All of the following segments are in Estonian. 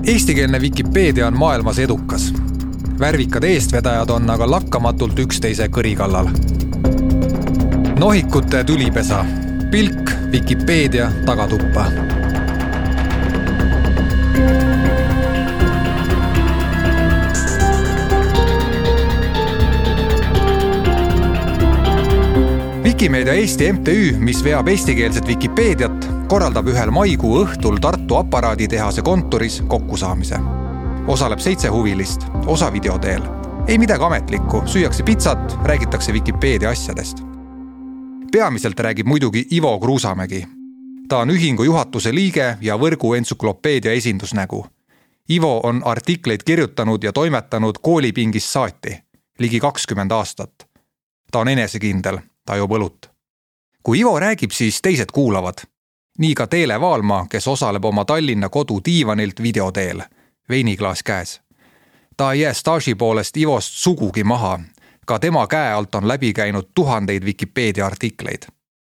Eestikeelne Wikipeedia on maailmas edukas. Värvikad eestvedajad on aga lakkamatult üksteise kõri kallal. Nohikute tülipesa. Pilk Wikipeedia tagatuppa. Wikimeedia Eesti MTÜ, mis veab eestikeelset Wikipeediat, korraldab ühel maikuu õhtul Tartu aparaaditehase kontoris kokkusaamise. Osaleb 7 huvilist, osa videoteel. Ei midagi ametlikku, süüakse pitsat, räägitakse Wikipeedia asjadest. Peamiselt räägib muidugi Ivo Kruusamägi. Ta on ühingu juhatuse liige ja võrgu entsüklopeedia esindusnägu. Ivo on artikleid kirjutanud ja toimetanud koolipingist saati, ligi 20 aastat. Ta on enesekindel, ta joob õlut. Kui Ivo räägib, siis teised kuulavad. Nii ka Teele Vaalma, kes osaleb oma Tallinna kodu diivanilt videoteel, veiniklaas käes. Ta ei jää staaži poolest Ivost sugugi maha. Ka tema käe alt on läbi käinud tuhandeid Wikipeedia artikleid.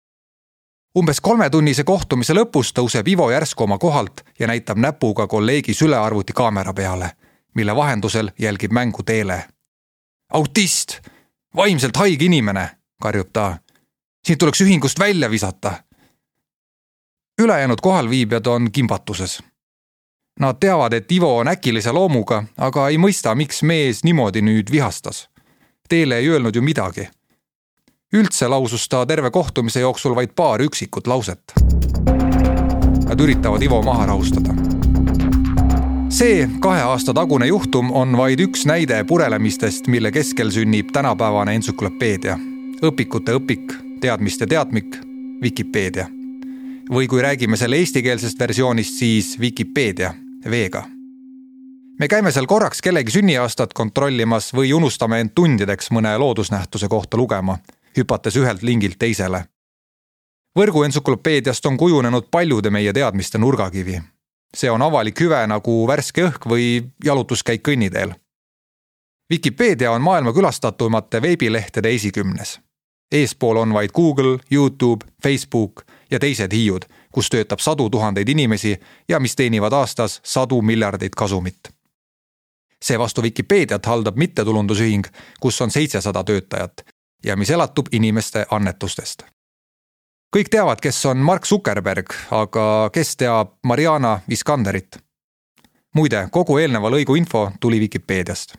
Umbes 3-tunnise kohtumise lõpus tõuseb Ivo järsku oma kohalt ja näitab näpuga kolleegi sülearvuti kaamera peale, mille vahendusel jälgib mängu Teele. Autist! Vaimselt haige inimene, karjub ta. Siin tuleks ühingust välja visata. Ülejäänud kohalviibjad on kimbatuses. Nad teavad, et Ivo on äkilise loomuga, aga ei mõista, miks mees niimoodi nüüd vihastas. Teele ei öelnud ju midagi. Üldse lausus ta terve kohtumise jooksul vaid paar üksikut lauset. Nad üritavad Ivo maha rahustada. See 2 aasta tagune juhtum on vaid üks näide purelemistest, mille keskel sünnib tänapäevane entsüklopeedia. Õpikute õpik, teadmiste teadmik, Wikipeedia. Või kui räägime selle eestikeelsest versioonist, siis Wikipeedia, veega. Me käime seal korraks kellegi sünniaastat kontrollimas või unustame end tundideks mõne loodusnähtuse kohta lugema, hüpates ühelt lingilt teisele. Võrgu entsüklopeediast on kujunenud paljude meie teadmiste nurgakivi. See on avalik hüve nagu värske õhk või jalutuskäik kõnniteel. Wikipeedia on maailma külastatumate veebilehtede esikümnes. Eespool on vaid Google, YouTube, Facebook ja teised hiiud, kus töötab 100 000 inimesi ja mis teenivad aastas 100 miljardeid kasumit. Seevastu Wikipediat haldab mittetulundusühing, kus on 700 töötajat ja mis elatub inimeste annetustest. Kõik teavad, kes on Mark Zuckerberg, aga kes teab Mariana Viskanderit? Muide, kogu eelneva lõigu info tuli Wikipediast.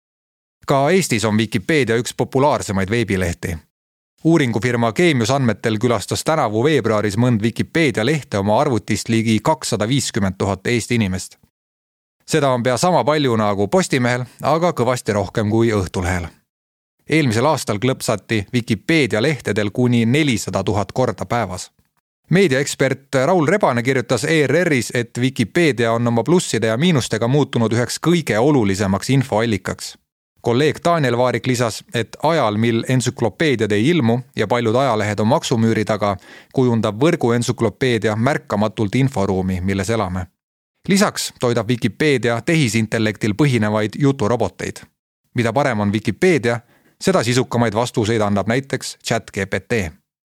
Ka Eestis on Wikipedia üks populaarsemaid veebilehti. Uuringufirma Genius andmetel külastas tänavu veebruaris mõnd Wikipedia lehte oma arvutist ligi 250 000 Eesti inimest. Seda on pea sama palju nagu Postimehel, aga kõvasti rohkem kui Õhtulehel. Eelmisel aastal klõpsati Wikipedia lehtedel kuni 400 000 korda päevas. Meediaekspert Raul Rebane kirjutas ERR-is, et Wikipedia on oma plusside ja miinustega muutunud üheks kõige olulisemaks infoallikaks. Kolleeg Daniel Vaarik lisas, et ajal, mil entsüklopeediad ei ilmu ja paljud ajalehed on maksumüüri taga, kujundab võrgu entsüklopeedia märkamatult inforuumi, milles elame. Lisaks toidab Wikipedia tehisintellektil põhinevaid juturoboteid. Mida parem on Wikipedia, seda sisukamaid vastuseid annab näiteks ChatGPT.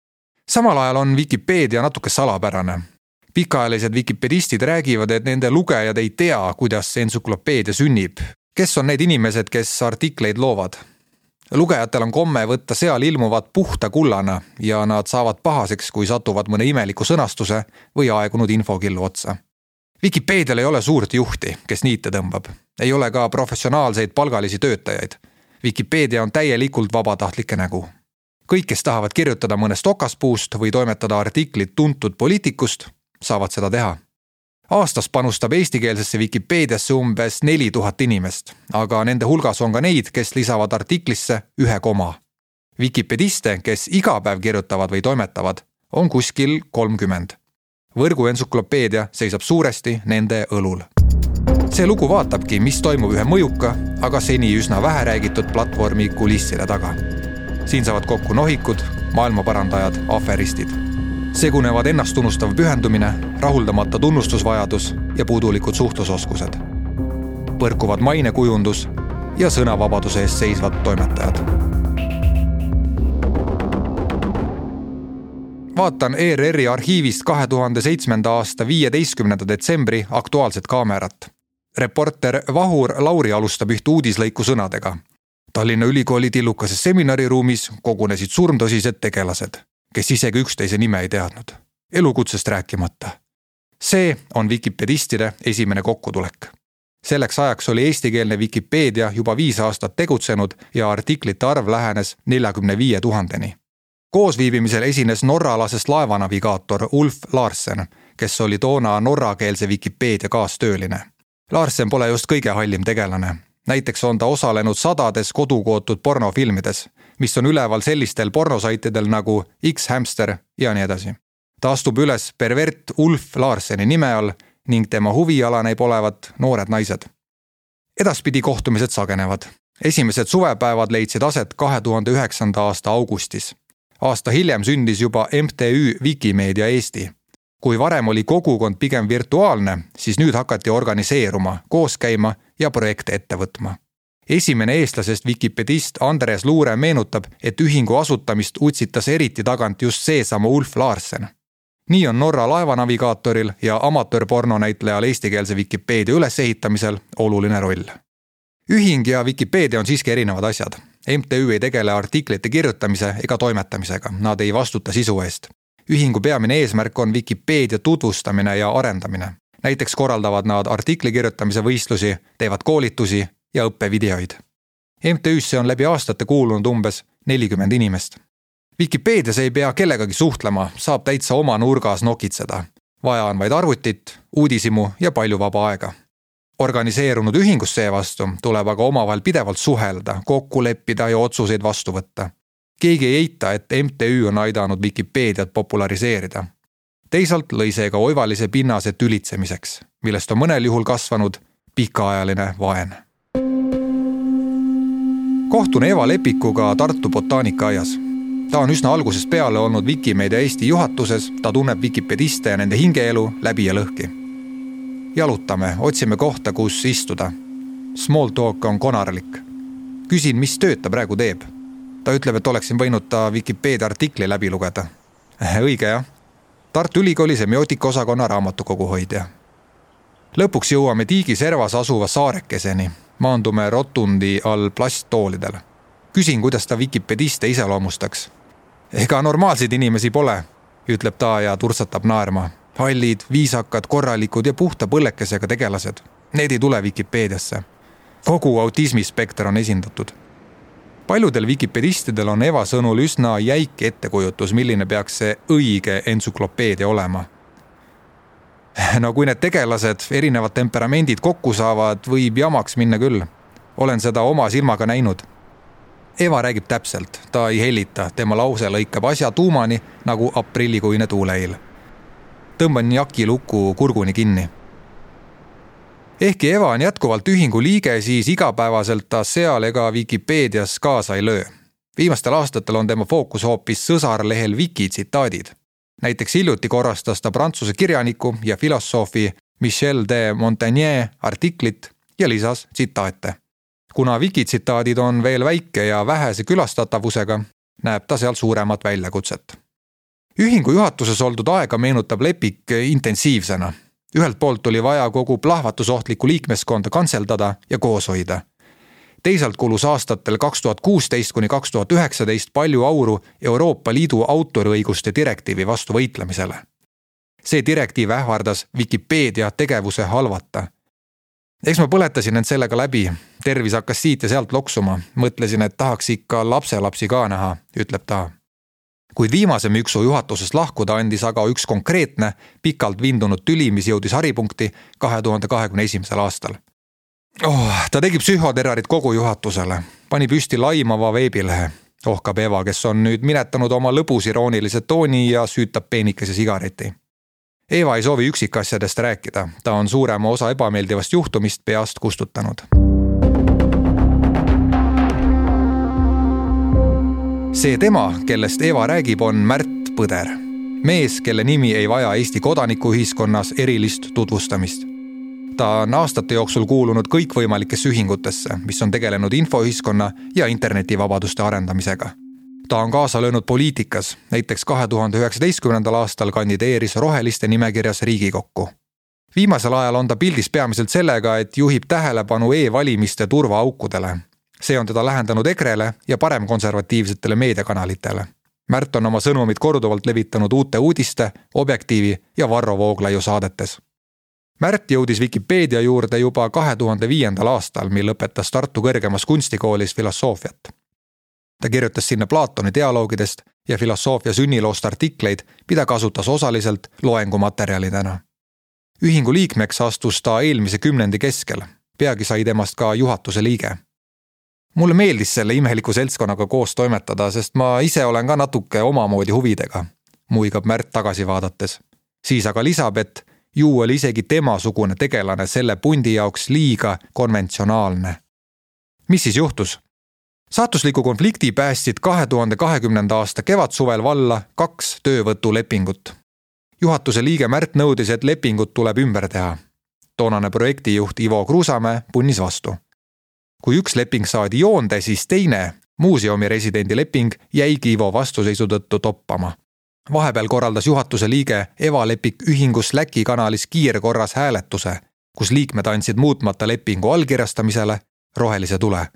Samal ajal on Wikipedia natuke salapärane. Pikaajalised wikipedistid räägivad, et nende lugejad ei tea, kuidas entsüklopeedia sünnib. Kes on need inimesed, kes artikleid loovad? Lugejatel on komme võtta seal ilmuvad puhta kullana ja nad saavad pahaseks, kui satuvad mõne imeliku sõnastuse või aegunud infokillu otsa. Wikipedial ei ole suurt juhti, kes niite tõmbab. Ei ole ka professionaalseid palgalisi töötajaid. Wikipedia on täielikult vabatahtlike nägu. Kõik, kes tahavad kirjutada mõnest okaspuust või toimetada artiklit tuntud poliitikust, saavad seda teha. Aastas panustab eestikeelsesse Wikipediasse umbes 4000 inimest, aga nende hulgas on ka neid, kes lisavad artiklisse 1 koma. Wikipediste, kes iga päev kirjutavad või toimetavad, on kuskil 30. Võrgu entsüklopeedia seisab suuresti nende õlul. See lugu vaatabki, mis toimub ühe mõjuka, aga seni üsna vähe räägitud platvormi kulisside taga. Siin saavad kokku nohikud, maailmaparandajad, aferistid. Segunevad ennastunustav pühendumine, rahuldamata tunnustusvajadus ja puudulikud suhtlusoskused. Põrkuvad mainekujundus ja sõnavabaduse eest seisvad toimetajad. Vaatan ERR-i arhiivist 2007. aasta 15. detsembri Aktuaalset kaamerat. Reporter Vahur Lauri alustab üht uudislõiku sõnadega. Tallinna Ülikooli tillukases seminariruumis kogunesid surmtõsised tegelased, kes isegi üksteise nime ei teadnud, elukutsest rääkimata. See on Wikipedistide esimene kokkutulek. Selleks ajaks oli eestikeelne Wikipedia juba 5 aastat tegutsenud ja artiklite arv lähenes 45 000-ni. Koosviibimisel esines norralasest laevanavigaator Ulf Larsen, kes oli toona norrakeelse Wikipedia kaastööline. Larsen pole just kõige hallim tegelane. Näiteks on ta osalenud sadades kodukootud pornofilmides, mis on üleval sellistel pornosaitidel nagu X-Hamster ja nii edasi. Ta astub üles pervert Ulf Larseni nime all ning tema huviala näib olevat noored naised. Edaspidi kohtumised sagenevad. Esimesed suvepäevad leidsid aset 2009. aasta augustis. Aasta hiljem sündis juba MTÜ Wikimedia Eesti. Kui varem oli kogukond pigem virtuaalne, siis nüüd hakati organiseeruma, koos käima ja projekte ette võtma. Esimene eestlasest Wikipedist Andres Luure meenutab, et ühingu asutamist utsitas eriti tagant just seesama Ulf Larsen. Nii on Norra laevanavigaatoril ja amatöörporno näitlejal eestikeelse Wikipedia ülesehitamisel oluline roll. Ühing ja Wikipedia on siiski erinevad asjad. MTÜ ei tegele artiklite kirjutamise ega toimetamisega, nad ei vastuta sisu eest. Ühingu peamine eesmärk on Wikipedia tutvustamine ja arendamine. Näiteks korraldavad nad artikli kirjutamise võistlusi, teevad koolitusi ja õppevideoid. MTÜ-sse on läbi aastate kuulunud umbes 40 inimest. Wikipedias ei pea kellegagi suhtlema, saab täitsa oma nurgas nokitseda. Vaja on vaid arvutit, uudisimu ja palju vaba aega. Organiseerunud ühingus seevastu tuleb aga omavahel pidevalt suhelda, kokku leppida ja otsuseid vastu võtta. Keegi ei eita, et MTÜ on aidanud Wikipediat populariseerida. Teisalt lõi see ka oivalise pinnase tülitsemiseks, millest on mõnel juhul kasvanud pikaajaline vaen. Kohtun Eva Lepikuga Tartu botaanikaaaias. Ta on üsna algusest peale olnud Wikimedia Eesti juhatuses, ta tunneb Wikipediste ja nende hingeelu läbi ja lõhki. Jalutame, otsime kohta, kus istuda. Small talk on konarlik. Küsin, mis tööd ta praegu teeb. Ta ütleb, et oleksin võinud ta Wikipedia artikli läbi lugeda. Õige jah. Tartu Ülikooli semiootikaosakonna raamatukogu hoidja. Lõpuks jõuame Tiigi servas asuva saarekeseni. Maandume rotundi all plasttoolidel. Küsin, kuidas ta Wikipediste iseloomustaks. Ega normaalseid inimesi pole, ütleb ta ja tursatab naerma. Hallid, viisakad, korralikud ja puhta põllekesega tegelased. Need ei tule Wikipediasse. Kogu autismispekter on esindatud. Paljudel Wikipedistidel on Eva sõnul üsna jäik ettekujutus, milline peaks see õige entsüklopeedia olema. No kui need tegelased, erinevad temperamendid kokku saavad, võib jamaks minna küll. Olen seda oma silmaga näinud. Eva räägib täpselt, ta ei hellita, tema lause lõikab asja tuumani nagu aprillikuine tuuleil. Tõmban jaki luku kurguni kinni. Ehkki Eva on jätkuvalt ühingu liige, siis igapäevaselt ta seal ega Wikipedias kaasa ei löö. Viimastel aastatel on tema fookus hoopis sõsarlehel Wiki tsitaadid. Näiteks hiljuti korrastas ta prantsuse kirjaniku ja filosoofi Michel de Montaigne artiklit ja lisas tsitaate. Kuna Wiki tsitaadid on veel väike ja vähese külastatavusega, näeb ta seal suuremat väljakutset. Ühingu juhatuses oldud aega meenutab Lepik intensiivsena. Ühelt poolt oli vaja kogu plahvatusohtlikku liikmeskonda kantseldada ja koos hoida. Teisalt kulus aastatel 2016–2019 palju auru Euroopa Liidu autoriõiguste direktiivi vastu võitlemisele. See direktiiv ähvardas Wikipedia tegevuse halvata. Eks ma põletasin end sellega läbi, tervis hakkas siit ja sealt loksuma, mõtlesin, et tahaks ikka lapselapsi ka näha, ütleb ta. Kuid viimase müksu juhatusest lahkuda andis aga üks konkreetne, pikalt vindunud tüli, mis jõudis haripunkti 2021. aastal. Ta tegi psühhoterrorit kogu juhatusele, pani püsti laimava veebilehe, ohkab Eva, kes on nüüd minetanud oma lõbus iroonilise tooni ja süütab peenikese sigareti. Eva ei soovi üksikasjadest rääkida, ta on suurema osa ebameeldivast juhtumist peast kustutanud. See tema, kellest Eva räägib, on Märt Põder. Mees, kelle nimi ei vaja Eesti kodanikuühiskonnas erilist tutvustamist. Ta on aastate jooksul kuulunud kõikvõimalikesse ühingutesse, mis on tegelenud infoühiskonna ja internetivabaduste arendamisega. Ta on kaasa löönud poliitikas, näiteks 2019. aastal kandideeris roheliste nimekirjas Riigikokku. Viimasel ajal on ta pildis peamiselt sellega, et juhib tähelepanu e-valimiste turvaaukudele. See on teda lähendanud EKRE-le ja paremkonservatiivsetele meediakanalitele. Märt on oma sõnumid korduvalt levitanud Uute Uudiste, Objektiivi ja Varro Vooglaiu saadetes. Märt jõudis Wikipedia juurde juba 2005. aastal, mil lõpetas Tartu kõrgemas kunstikoolis filosoofiat. Ta kirjutas sinna Platoni dialoogidest ja filosoofia sünniloost artikleid, mida kasutas osaliselt loengumaterjalidena. Ühingu liikmeks astus ta eelmise kümnendi keskel, peagi sai temast ka juhatuse liige. Mulle meeldis selle imeliku seltskonnaga koos toimetada, sest ma ise olen ka natuke omamoodi huvidega, muigab Märt tagasi vaadates. Siis aga lisab, et ju oli isegi temasugune tegelane selle pundi jaoks liiga konventsionaalne. Mis siis juhtus? Saatusliku konflikti päästsid 2020. aasta kevadsuvel valla 2 töövõtulepingut. Juhatuse liige Märt nõudis, et lepingut tuleb ümber teha. Toonane projektijuht Ivo Kruusamäe punnis vastu. Kui üks leping saadi joonde, siis teine, muuseumi residendi leping, jäigi Ivo vastuseisu tõttu toppama. Vahepeal korraldas juhatuse liige Eva Lepik ühingus Läki kanalis kiirkorras hääletuse, kus liikmed andsid muutmata lepingu allkirjastamisele rohelise tule.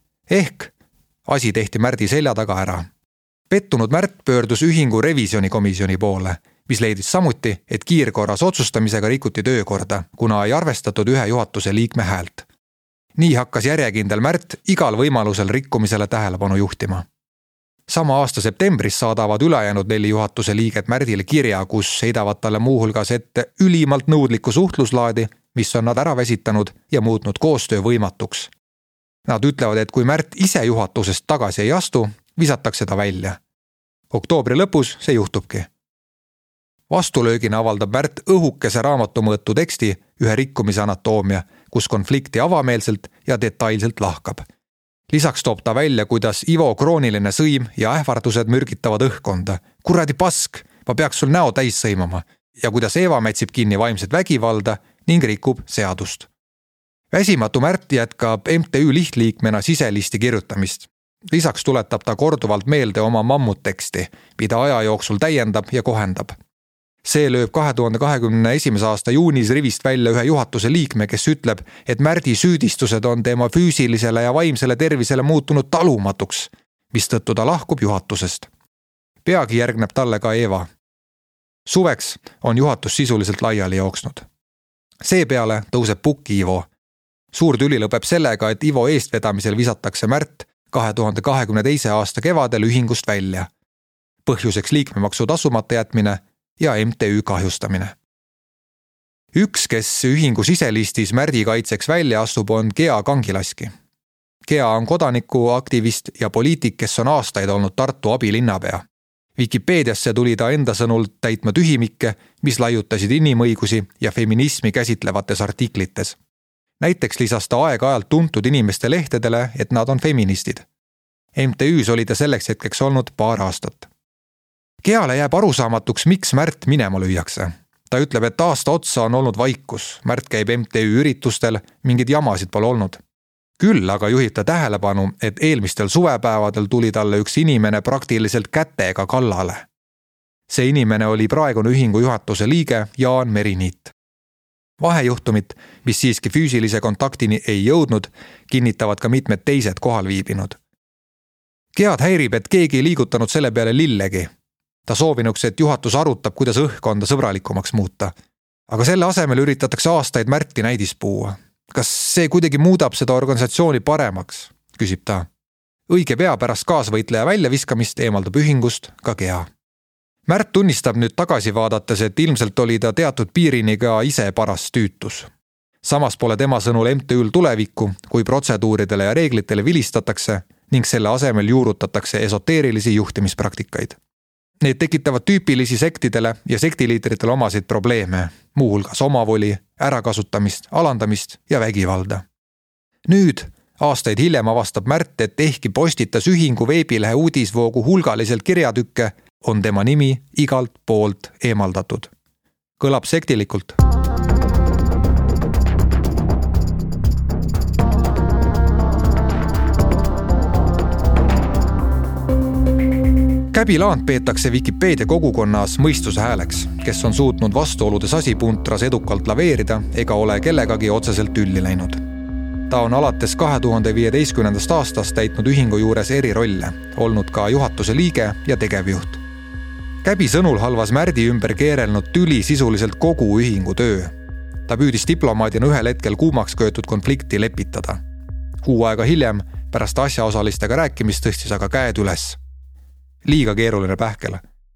Ehk asi tehti Märdi selja taga ära. Pettunud Märt pöördus ühingu revisjonikomisjoni poole, mis leidis samuti, et kiirkorras otsustamisega rikuti töökorda, kuna ei arvestatud ühe juhatuse liikme häält. Nii hakkas järjekindel Märt igal võimalusel rikkumisele tähelepanu juhtima. Sama aasta septembris saadavad ülejäänud 4 juhatuse liiget Märdile kirja, kus heidavad talle muuhulgas ette ülimalt nõudlikku suhtluslaadi, mis on nad ära väsitanud ja muutnud koostöö võimatuks. Nad ütlevad, et kui Märt ise juhatusest tagasi ei astu, visatakse ta välja. Oktoobri lõpus see juhtubki. Vastulöögina avaldab Märt õhukese raamatumõõtu teksti Ühe rikkumise anatoomia, kus konflikti avameelselt ja detailselt lahkab. Lisaks toob ta välja, kuidas Ivo krooniline sõim ja ähvardused mürgitavad õhkonda. Kuradi pask, ma peaks sul näo täis sõimama. Ja kuidas Eva mätsib kinni vaimset vägivalda ning rikub seadust. Väsimatu Märt jätkab MTÜ lihtliikmena siselisti kirjutamist. Lisaks tuletab ta korduvalt meelde oma mammutteksti, mida aja jooksul täiendab ja kohendab. See lööb 2021. aasta juunis rivist välja ühe juhatuse liikme, kes ütleb, et Märdi süüdistused on tema füüsilisele ja vaimsele tervisele muutunud talumatuks, mistõttu ta lahkub juhatusest. Peagi järgneb talle ka Eva. Suveks on juhatus sisuliselt laiali jooksnud. Seepeale tõuseb pukki Ivo. Suur tüli lõpeb sellega, et Ivo eestvedamisel visatakse Märt 2022. aasta kevadel ühingust välja. Põhjuseks liikmemaksu tasumata jätmine ja MTÜ kahjustamine. Üks, kes ühingu siselistis Märdi kaitseks välja astub, on Gea Kangilaski. Gea on kodanikuaktivist ja poliitik, kes on aastaid olnud Tartu abilinnapea. Wikipeediasse tuli ta enda sõnul täitma tühimikke, mis laiutasid inimõigusi ja feminismi käsitlevates artiklites. Näiteks lisas ta aeg-ajalt tuntud inimeste lehtedele, et nad on feministid. MTÜs oli ta selleks hetkeks olnud 2 aastat. Geale jääb arusaamatuks, miks Märt minema lüüakse. Ta ütleb, et aasta otsa on olnud vaikus. Märt käib MTÜ üritustel, mingid jamasid pole olnud. Küll aga juhib ta tähelepanu, et eelmistel suvepäevadel tuli talle üks inimene praktiliselt kätega kallale. See inimene oli praegune ühingu juhatuse liige Jaan Meriniit. Vahejuhtumit, mis siiski füüsilise kontaktini ei jõudnud, kinnitavad ka mitmed teised kohal viibinud. Gead häirib, et keegi ei liigutanud selle peale lillegi. Ta soovinuks, et juhatus arutab, kuidas õhkkonda sõbralikumaks muuta. Aga selle asemel üritatakse aastaid Märti näidis puua. Kas see kuidagi muudab seda organisatsiooni paremaks, küsib ta. Õige pea pärast kaasvõitleja väljaviskamist eemaldab ühingust ka Gea. Märt tunnistab nüüd tagasi vaadates, et ilmselt oli ta teatud piirini ka ise paras tüütus. Samas pole tema sõnul MTÜl tulevikku, kui protseduuridele ja reeglitele vilistatakse ning selle asemel juurutatakse esoteerilisi juhtimispraktikaid. Need tekitavad tüüpilisi sektidele ja sektiliitritele omasid probleeme, muuhulgas omavoli, ärakasutamist, alandamist ja vägivalda. Nüüd, aastaid hiljem avastab Märt, et ehkki postitas ühingu veebilehe uudisvoogu hulgaliselt kirjatükke, on tema nimi igalt poolt eemaldatud. Kõlab sektilikult. Käbi Laant peetakse Wikipedia kogukonnas mõistuse hääleks, kes on suutnud vastuoludes asipuntras edukalt laveerida ega ole kellegagi otseselt tülli läinud. Ta on alates 2015. aastast täitnud ühingu juures eri rolle, olnud ka juhatuse liige ja tegevjuht. Käbi sõnul halvas Märdi ümber keerelnud tüli sisuliselt kogu ühingu töö. Ta püüdis diplomaadina ühel hetkel kuumaks köetud konflikti lepitada. Kuu aega hiljem, pärast asjaosalistega rääkimist tõstis aga käed üles. Liiga keeruline pähkel.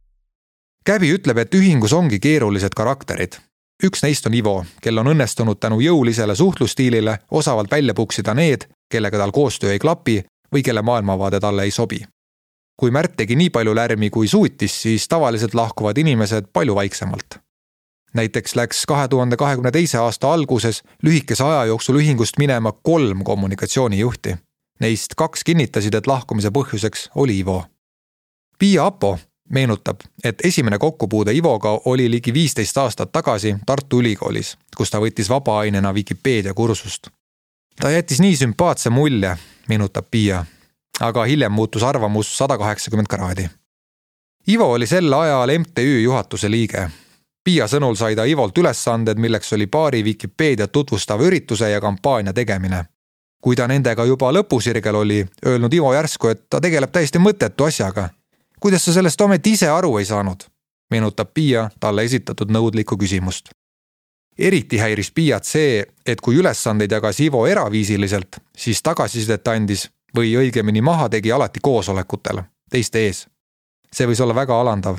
Käbi ütleb, et ühingus ongi keerulised karakterid. Üks neist on Ivo, kel on õnnestunud tänu jõulisele suhtlustiilile osavalt välja puksida need, kellega tal koostöö ei klapi või kelle maailmavaade talle ei sobi. Kui Märt tegi nii palju lärmi kui suutis, siis tavaliselt lahkuvad inimesed palju vaiksemalt. Näiteks läks 2022. aasta alguses lühikese aja jooksul ühingust minema 3 kommunikatsioonijuhti. Neist 2 kinnitasid, et lahkumise põhjuseks oli Ivo. Pia Apo meenutab, et esimene kokkupuude Ivoga oli ligi 15 aastat tagasi Tartu Ülikoolis, kus ta võttis vabaainena Wikipedia kursust. Ta jättis nii sümpaatse mulje, meenutab Pia, aga hiljem muutus arvamus 180 kraadi. Ivo oli sel ajal MTÜ juhatuse liige. Pia sõnul sai ta Ivolt ülesanded, milleks oli paari Wikipedia tutvustav ürituse ja kampaania tegemine. Kui ta nendega juba lõpusirgel oli, öelnud Ivo järsku, et ta tegeleb täiesti mõttetu asjaga. Kuidas sa sellest ometi ise aru ei saanud? Meenutab Pia talle esitatud nõudlikku küsimust. Eriti häiris Piat see, et kui ülesandeid jagas Ivo eraviisiliselt, siis tagasisidet andis või õigemini maha tegi alati koosolekutel, teiste ees. See võis olla väga alandav.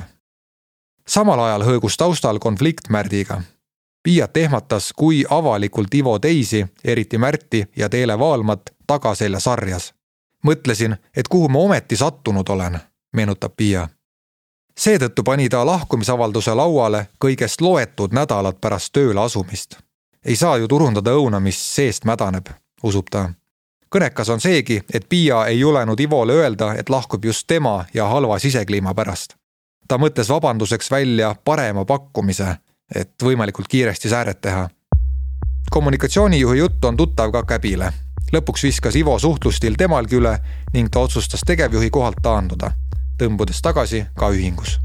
Samal ajal hõõgus taustal konflikt Märdiga. Piat ehmatas, kui avalikult Ivo teisi, eriti Märti ja Teele Vaalmat, tagaselja sarjas. Mõtlesin, et kuhu ma ometi sattunud olen, meenutab Pia. Seetõttu pani ta lahkumisavalduse lauale kõigest loetud nädalad pärast tööle asumist. Ei saa ju turundada õuna, mis seest mädaneb, usub ta. Kõnekas on seegi, et Pia ei julenud Ivole öelda, et lahkub just tema ja halva sisekliima pärast. Ta mõtles vabanduseks välja parema pakkumise, et võimalikult kiiresti sääret teha. Kommunikatsioonijuhi jutt on tuttav ka Käbile. Lõpuks viskas Ivo suhtlustil temalgi üle ning ta otsustas tegevjuhi kohalt taanduda, tõmbudes tagasi ka ühingus.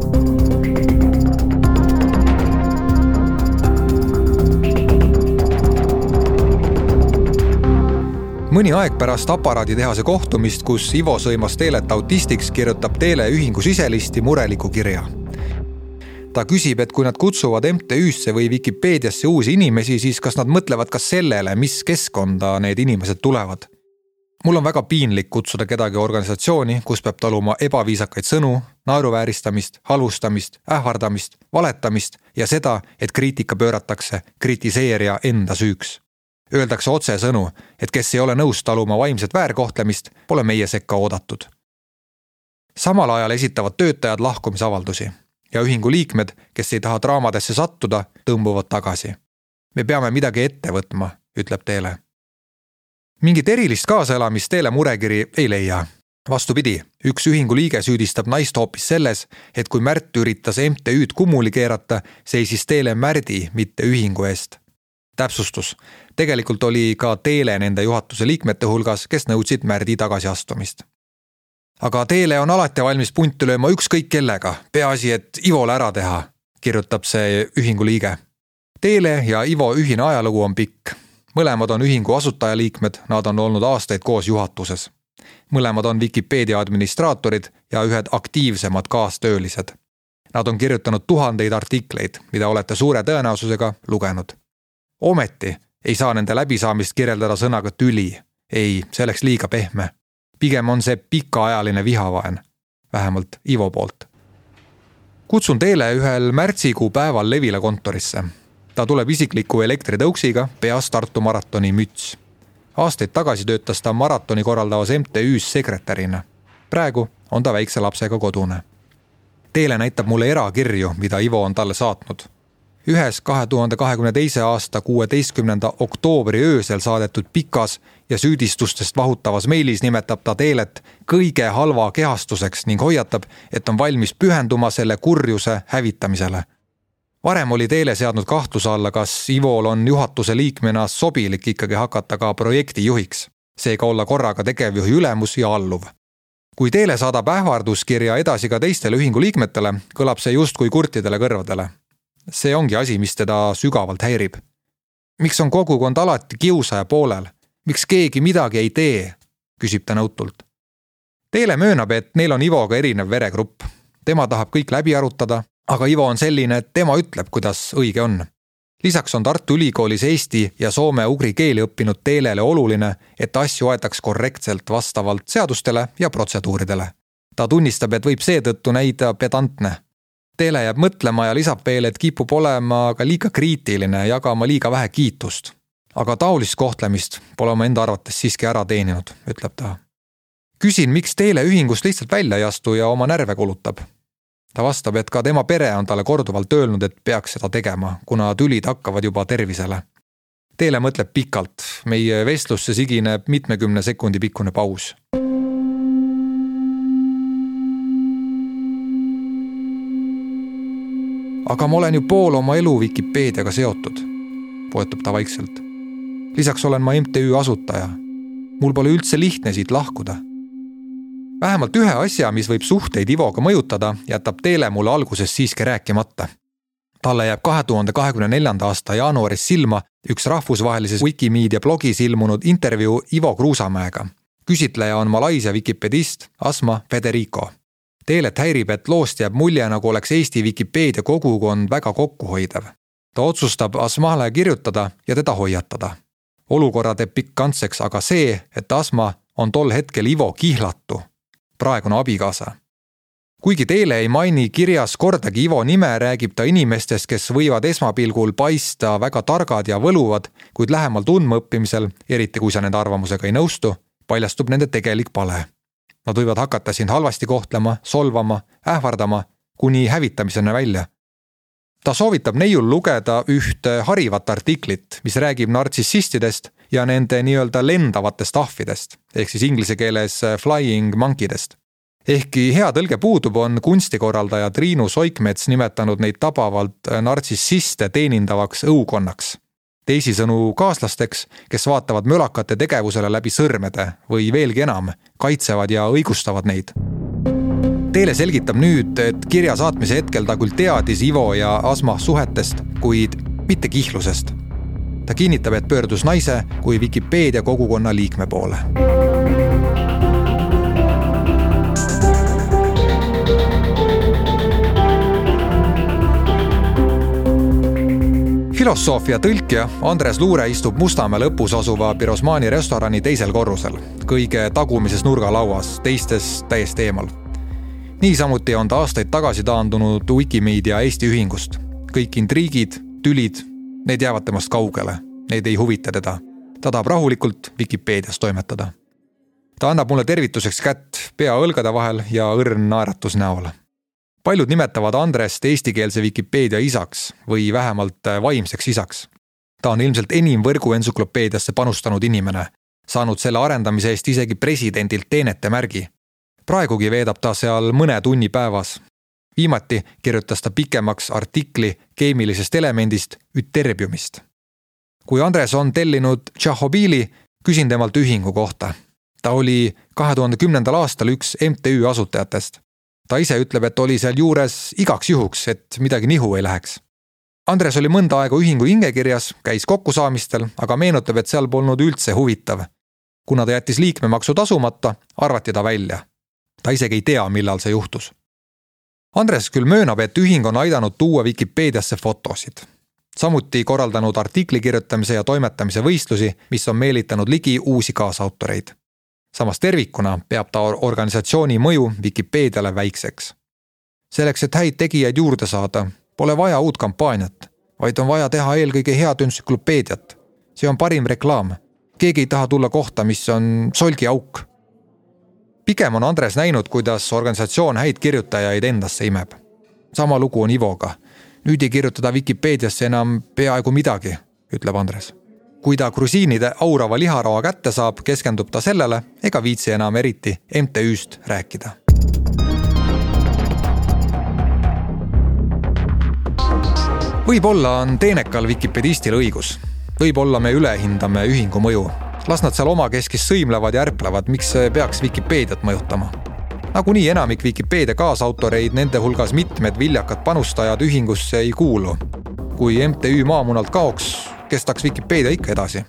Mõni aeg pärast aparaaditehase kohtumist, kus Ivo sõimas Teelet autistiks, kirjutab Teele ühingu siselisti mureliku kirja. Ta küsib, et kui nad kutsuvad MTÜ-sse või Wikipediasse uusi inimesi, siis kas nad mõtlevad ka sellele, mis keskkonda need inimesed tulevad. Mul on väga piinlik kutsuda kedagi organisatsiooni, kus peab taluma ebaviisakaid sõnu, naeruvääristamist, halvustamist, ähvardamist, valetamist ja seda, et kriitika pööratakse kritiseerija enda süüks. Öeldakse otse sõnu, et kes ei ole nõus taluma vaimset väärkohtlemist, pole meie sekka oodatud. Samal ajal esitavad töötajad lahkumisavaldusi ja ühingu liikmed, kes ei taha draamadesse sattuda, tõmbuvad tagasi. Me peame midagi ette võtma, ütleb Teele. Mingit erilist kaasaelamist Teele murekiri ei leia. Vastupidi, üks ühingu liige süüdistab naist hoopis selles, et kui Märt üritas MTÜ-d kummuli keerata, seisis Teele Märdi, mitte ühingu eest. Täpsustus. Tegelikult oli ka Teele nende juhatuse liikmete hulgas, kes nõudsid Märdi tagasiastumist. Aga Teele on alati valmis punti lööma ükskõik kellega, peaasi, et Ivole ära teha, kirjutab see ühingu liige. Teele ja Ivo ühine ajalugu on pikk. Mõlemad on ühingu asutajaliikmed, nad on olnud aastaid koos juhatuses. Mõlemad on Wikipedia administraatorid ja ühed aktiivsemad kaastöölised. Nad on kirjutanud tuhandeid artikleid, mida olete suure tõenäosusega lugenud. Ometi ei saa nende läbisaamist kirjeldada sõnaga tüli. Ei, see oleks liiga pehme. Pigem on see pikaajaline vihavaen, vähemalt Ivo poolt. Kutsun Teele ühel märtsikuu päeval Levila kontorisse. Ta tuleb isikliku elektritõuksiga, peas Tartu maratoni müts. Aastaid tagasi töötas ta maratoni korraldavas MTÜ-s sekretärina. Praegu on ta väikse lapsega kodune. Teele näitab mulle erakirju, mida Ivo on talle saatnud. Ühes 2022. aasta 16. oktoobri öösel saadetud pikas ja süüdistustest vahutavas meilis nimetab ta Teelet kõige halva kehastuseks ning hoiatab, et on valmis pühenduma selle kurjuse hävitamisele. Varem oli Teele seadnud kahtluse alla, kas Ivol on juhatuse liikmena sobilik ikkagi hakata ka projekti juhiks, seega olla korraga tegevjuhi ülemus ja alluv. Kui Teele saadab ähvarduskirja edasi ka teistele ühingu liikmetele, kõlab see justkui kurtidele kõrvadele. See ongi asi, mis teda sügavalt häirib. Miks on kogukond alati kiusaja poolel? Miks keegi midagi ei tee? Küsib ta nõutult. Teele möönab, et neil on Ivoga erinev veregrupp. Tema tahab kõik läbi arutada, aga Ivo on selline, et tema ütleb, kuidas õige on. Lisaks on Tartu Ülikoolis eesti ja soome-ugri keeli õppinud Teelele oluline, et asju aetaks korrektselt vastavalt seadustele ja protseduuridele. Ta tunnistab, et võib seetõttu näida pedantne. Teele jääb mõtlema ja lisab veel, et kipub olema ka liiga kriitiline ja jagama liiga vähe kiitust. Aga taolist kohtlemist pole oma enda arvates siiski ära teeninud, ütleb ta. Küsin, miks Teele ühingust lihtsalt välja ei astu ja oma närve kulutab. Ta vastab, et ka tema pere on talle korduvalt öelnud, et peaks seda tegema, kuna tülid hakkavad juba tervisele. Teele mõtleb pikalt, meie vestlusse sigineb 70 sekundi pikkune paus. Aga ma olen ju pool oma elu Wikipeediaga seotud, poetab ta vaikselt. Lisaks olen ma MTÜ asutaja. Mul pole üldse lihtne siit lahkuda. Vähemalt ühe asja, mis võib suhteid Ivoga mõjutada, jätab Teele mulle alguses siiski rääkimata. Talle jääb 2024. aasta jaanuaris silma üks rahvusvahelises Wikimedia blogis ilmunud intervjuu Ivo Kruusamäega. Küsitleja on Malaisia wikipedist Asma Federico. Teelet häirib, et loost jääb mulje, nagu oleks Eesti Wikipeedia kogukond väga kokkuhoidev. Ta otsustab Asmale kirjutada ja teda hoiatada. Olukorra teeb pikkantseks aga see, et Asma on tol hetkel Ivo kihlatu, praegune abikaasa. Kuigi Teele ei maini kirjas kordagi Ivo nime, räägib ta inimestest, kes võivad esmapilgul paista väga targad ja võluvad, kuid lähemal tundmaõppimisel, eriti kui sa nende arvamusega ei nõustu, paljastub nende tegelik pale. Nad võivad hakata sind halvasti kohtlema, solvama, ähvardama, kuni hävitamisena välja. Ta soovitab neiul lugeda ühte harivat artiklit, mis räägib nartsissistidest ja nende nii-öelda lendavatest ahvidest, ehk siis inglise keeles flying monkeydest. Ehkki hea tõlge puudub, on kunstikorraldaja Triinu Soikmets nimetanud neid tabavalt nartsissiste teenindavaks õukonnaks. Teisisõnu kaaslasteks, kes vaatavad mölakate tegevusele läbi sõrmede või veelgi enam, kaitsevad ja õigustavad neid. Teele selgitab nüüd, et kirja saatmise hetkel ta küll teadis Ivo ja Asma suhetest, kuid mitte kihlusest. Ta kinnitab, et pöördus naise kui Wikipeedia kogukonna liikme poole. Filosoofia tõlkija Andres Luure istub Mustamäe lõpus asuva Pirosmani restorani teisel korrusel, kõige tagumises nurgalauas, teistes täiesti eemal. Niisamuti on ta aastaid tagasi taandunud Wikimedia Eesti ühingust. Kõik intriigid, tülid, need jäävad temast kaugele, need ei huvita teda. Ta tahab rahulikult Wikipeedias toimetada. Ta annab mulle tervituseks kätt pea õlgade vahel ja õrn naeratus näol. Paljud nimetavad Andrest eestikeelse Wikipeedia isaks või vähemalt vaimseks isaks. Ta on ilmselt enim võrgu entsüklopeediasse panustanud inimene, saanud selle arendamise eest isegi presidendilt teenete märgi. Praegugi veedab ta seal mõne tunni päevas. Viimati kirjutas ta pikemaks artikli keemilisest elemendist üterbiumist. Kui Andres on tellinud Tšahhobili, küsin temalt ühingu kohta. Ta oli 2010. aastal üks MTÜ asutajatest. Ta ise ütleb, et oli seal juures igaks juhuks, et midagi nihu ei läheks. Andres oli mõnda aega ühingu hingekirjas, käis kokkusaamistel, aga meenutab, et seal polnud üldse huvitav. Kuna ta jättis liikmemaksu tasumata, arvati ta välja. Ta isegi ei tea, millal see juhtus. Andres küll möönab, et ühing on aidanud tuua Wikipeediasse fotosid. Samuti korraldanud artikli kirjutamise ja toimetamise võistlusi, mis on meelitanud ligi uusi kaasautoreid. Samas tervikuna peab ta organisatsiooni mõju Wikipeediale väikseks. Selleks, et häid tegijaid juurde saada, pole vaja uut kampaaniat, vaid on vaja teha eelkõige head entsüklopeediat. See on parim reklaam. Keegi ei taha tulla kohta, mis on solgiauk. Pigem on Andres näinud, kuidas organisatsioon häid kirjutajaid endasse imeb. Sama lugu on Ivoga. Nüüd ei kirjutada Wikipeediasse enam peaaegu midagi, ütleb Andres. Kui ta grusiinide aurava liharoa kätte saab, keskendub ta sellele ega viitsi enam eriti MTÜ-st rääkida. Võib-olla on teenekal Wikipedistil õigus. Võib-olla me ülehindame ühingu mõju. Las nad seal oma keskis sõimlevad ja ärplevad, miks see peaks Wikipeediat mõjutama. Nagunii enamik Wikipeedia kaasautoreid, nende hulgas mitmed viljakad panustajad ühingusse ei kuulu. Kui MTÜ maamunalt kaoks, kestaks Wikipeedia ikka edasi.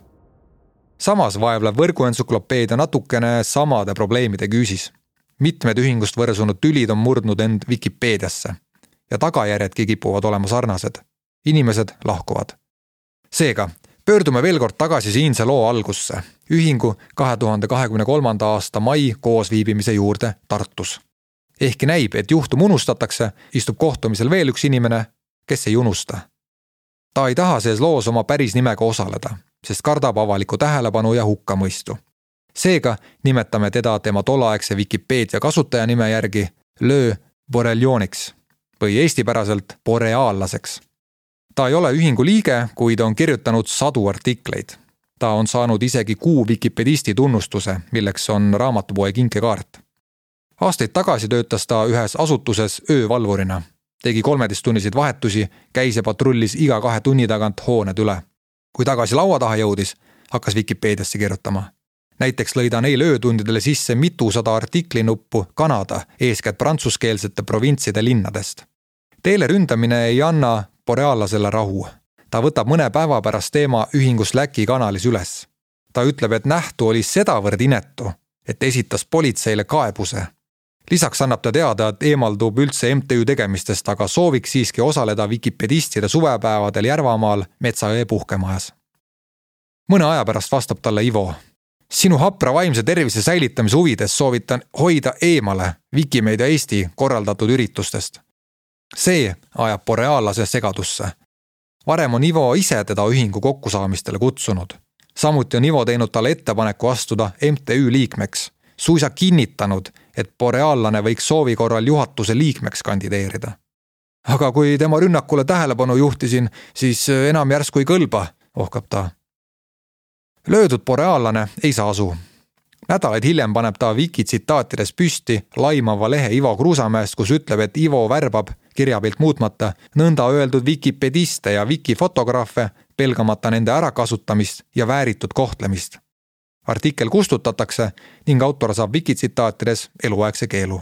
Samas vaevleb võrguensüklopeedia natukene samade probleemide küüsis. Mitmed ühingust võrsunud tülid on murdnud end Wikipeediasse ja tagajärjedki kipuvad olema sarnased. Inimesed lahkuvad. Seega, pöördume veel kord tagasi siinse loo algusse, ühingu 2023. aasta mai koosviibimise juurde Tartus. Ehkki näib, et juhtum unustatakse, istub kohtumisel veel üks inimene, kes ei unusta. Ta ei taha sees loos oma päris nimega osaleda, sest kardab avalikku tähelepanu ja hukkamõistu. Seega nimetame teda tema tolleaegse Wikipeedia kasutajanime järgi Le Borelioniks või eestipäraselt boreaallaseks. Ta ei ole ühingu liige, kuid on kirjutanud sadu artikleid. Ta on saanud isegi 6 Wikipedisti tunnustuse, milleks on raamatupoe kinkekaart. Aastaid tagasi töötas ta ühes asutuses öövalvurina. Tegi 13-tunniseid vahetusi, käis ja patrullis iga 2 tunni tagant hooned üle. Kui tagasi laua taha jõudis, hakkas Wikipeediasse kirjutama. Näiteks lõi ta neil öötundidele sisse mitusada artiklinuppu Kanada, eeskätt prantsuskeelsete provintside linnadest. Teele ründamine ei anna boreaallasele rahu. Ta võtab mõne päeva pärast teema ühingu Slacki kanalis üles. Ta ütleb, et nähtu oli sedavõrd inetu, et esitas politseile kaebuse. Lisaks annab ta teada, et eemaldub üldse MTÜ tegemistest, aga sooviks siiski osaleda Wikipedistide suvepäevadel Järvamaal Metsaõe puhkemajas. Mõne aja pärast vastab talle Ivo. Sinu hapra vaimse tervise säilitamise huvides soovitan hoida eemale Wikimeedia Eesti korraldatud üritustest. See ajab boreaallase segadusse. Varem on Ivo ise teda ühingu kokkusaamistele kutsunud. Samuti on Ivo teinud talle ettepaneku astuda MTÜ liikmeks, suisa kinnitanud, et boreaallane võiks soovi korral juhatuse liikmeks kandideerida. Aga kui tema rünnakule tähelepanu juhtisin, siis enam järsku ei kõlba, ohkab ta. Löödud boreaallane ei saa asu. Nädalaid hiljem paneb ta Wiki tsitaatides püsti laimava lehe Ivo Kruusamäest, kus ütleb, et Ivo värbab kirjapilt muutmata nõnda öeldud Wikipediste ja Wikifotograafe, pelgamata nende ärakasutamist ja vääritud kohtlemist. Artikkel kustutatakse ning autor saab Wiki tsitaatides eluaegse keelu.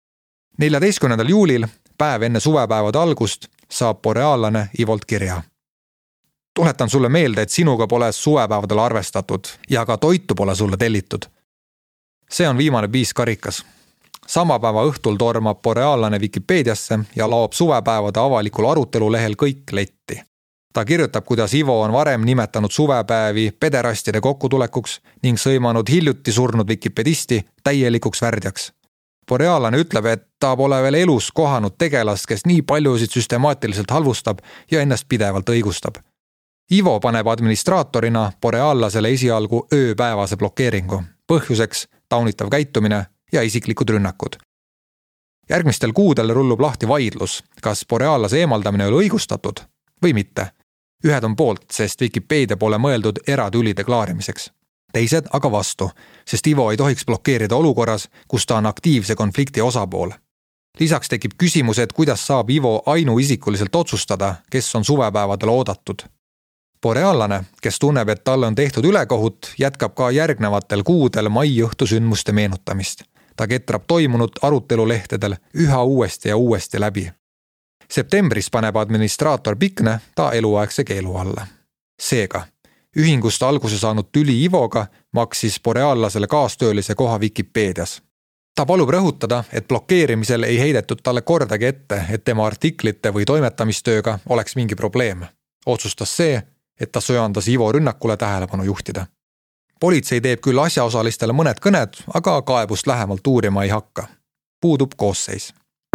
14. juulil, päev enne suvepäevade algust, saab boreaallane Ivolt kirja. Tuletan sulle meelde, et sinuga pole suvepäevadel arvestatud ja ka toitu pole sulle tellitud. See on viimane 5 karikas. Sama päeva õhtul tormab boreaallane Wikipeediasse ja laob suvepäevade avalikul arutelulehel kõik letti. Ta kirjutab, kuidas Ivo on varem nimetanud suvepäevi pederastide kokkutulekuks ning sõimanud hiljuti surnud Wikipedisti täielikuks värdjaks. Boreaallane ütleb, et ta pole veel elus kohanud tegelast, kes nii paljusid süstemaatiliselt halvustab ja ennast pidevalt õigustab. Ivo paneb administraatorina boreaallasele esialgu ööpäevase blokeeringu. Põhjuseks taunitav käitumine ja isiklikud rünnakud. Järgmistel kuudel rullub lahti vaidlus, kas boreaallase eemaldamine oli õigustatud või mitte. Ühed on poolt, sest Wikipeedia pole mõeldud eratülide klaarimiseks. Teised aga vastu, sest Ivo ei tohiks blokeerida olukorras, kus ta on aktiivse konflikti osapool. Lisaks tekib küsimus, et kuidas saab Ivo ainuisikuliselt otsustada, kes on suvepäevadel oodatud. Boreaallane, kes tunneb, et talle on tehtud ülekohut, jätkab ka järgnevatel kuudel maiõhtu sündmuste meenutamist. Ta ketrab toimunud arutelulehtedel üha uuesti ja uuesti läbi. Septembris paneb administraator Pikne ta eluaegse keelu alla. Seega, ühingust alguse saanud tüli Ivoga maksis boreaallasele kaastöölise koha Wikipeedias. Ta palub rõhutada, et blokeerimisel ei heidetud talle kordagi ette, et tema artiklite või toimetamistööga oleks mingi probleem. Otsustas see, et ta söandas Ivo rünnakule tähelepanu juhtida. Politsei teeb küll asjaosalistele mõned kõned, aga kaebust lähemalt uurima ei hakka. Puudub koosseis.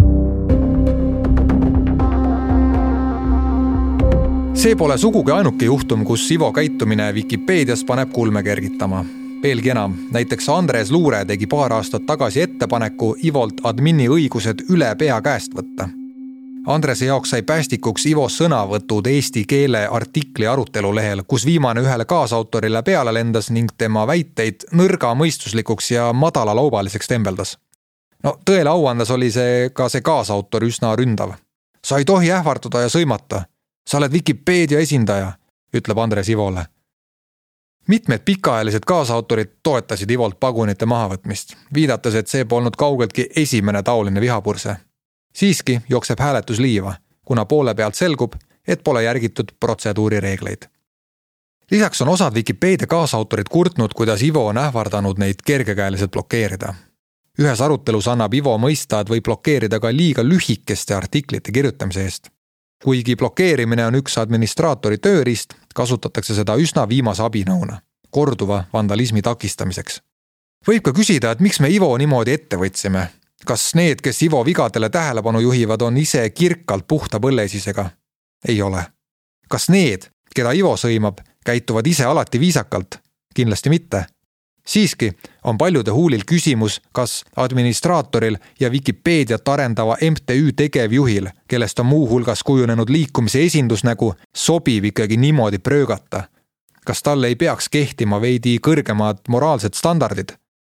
See pole sugugi ainuke juhtum, kus Ivo käitumine Wikipeedias paneb kulme kergitama. Veelgi enam, näiteks Andres Luure tegi paar aastat tagasi ettepaneku Ivolt admini õigused üle pea käest võtta. Andrese jaoks sai päästikuks Ivo sõnavõtud eesti keele artikli arutelulehel, kus viimane ühele kaasautorile peale lendas ning tema väiteid nõrga mõistuslikuks ja madalalaubaliseks tembeldas. No tõele auandes oli ka see kaasautor üsna ründav. Sa ei tohi ähvarduda ja sõimata. Sa oled Wikipeedia esindaja, ütleb Andres Ivole. Mitmed pikaajalised kaasautorid toetasid Ivolt pagunite mahavõtmist, viidates, et see polnud kaugeltki esimene taoline vihapurse. Siiski jookseb hääletus liiva, kuna poole pealt selgub, et pole järgitud protseduurireegleid. Lisaks on osad Wikipedia kaasautorid kurtnud, kuidas Ivo on ähvardanud neid kergekäeliselt blokeerida. Ühes arutelus annab Ivo mõista, et võib blokeerida ka liiga lühikeste artiklite kirjutamise eest. Kuigi blokeerimine on üks administraatori tööriist, kasutatakse seda üsna viimase abinõuna, korduva vandalismi takistamiseks. Võib ka küsida, et miks me Ivo niimoodi ette võtsime. Kas need, kes Ivo vigadele tähelepanu juhivad, on ise kirkalt puhta põllesisega? Ei ole. Kas need, keda Ivo sõimab, käituvad ise alati viisakalt? Kindlasti mitte. Siiski on paljude huulil küsimus, kas administraatoril ja Wikipediat arendava MTÜ tegevjuhil, kellest on muu hulgas kujunenud liikumise esindusnägu, sobib ikkagi niimoodi pröögata. Kas talle ei peaks kehtima veidi kõrgemad moraalsed standardid?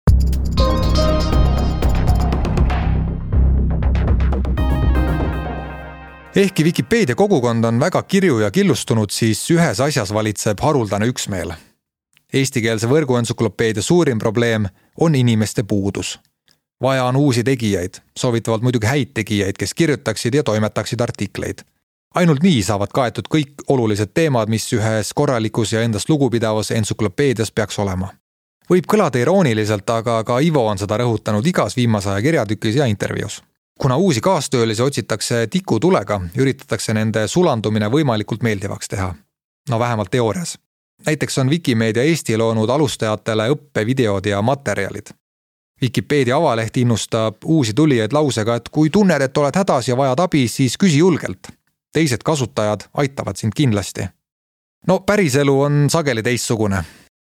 Ehkki Wikipedia kogukond on väga kirju ja killustunud, siis ühes asjas valitseb haruldane üksmeel. Eestikeelse võrguensüklopeedia suurim probleem on inimeste puudus. Vaja on uusi tegijaid, soovitavalt muidugi häid tegijaid, kes kirjutaksid ja toimetaksid artikleid. Ainult nii saavad kaetud kõik olulised teemad, mis ühes korralikus ja endast lugupidavas entsüklopeedias peaks olema. Võib kõlada irooniliselt, aga ka Ivo on seda rõhutanud igas viimase aja kirjatükis ja intervjuus. Kuna uusi kaastöölisi otsitakse tikutulega, üritatakse nende sulandumine võimalikult meeldivaks teha. No vähemalt teoorias. Näiteks on Wikimedia Eesti loonud alustajatele õppevideod ja materjalid. Wikipedia avaleht innustab uusi tulijaid lausega, et kui tunned, et oled hädas ja vajad abi, siis küsi julgelt. Teised kasutajad aitavad sind kindlasti. No päriselu on sageli teistsugune.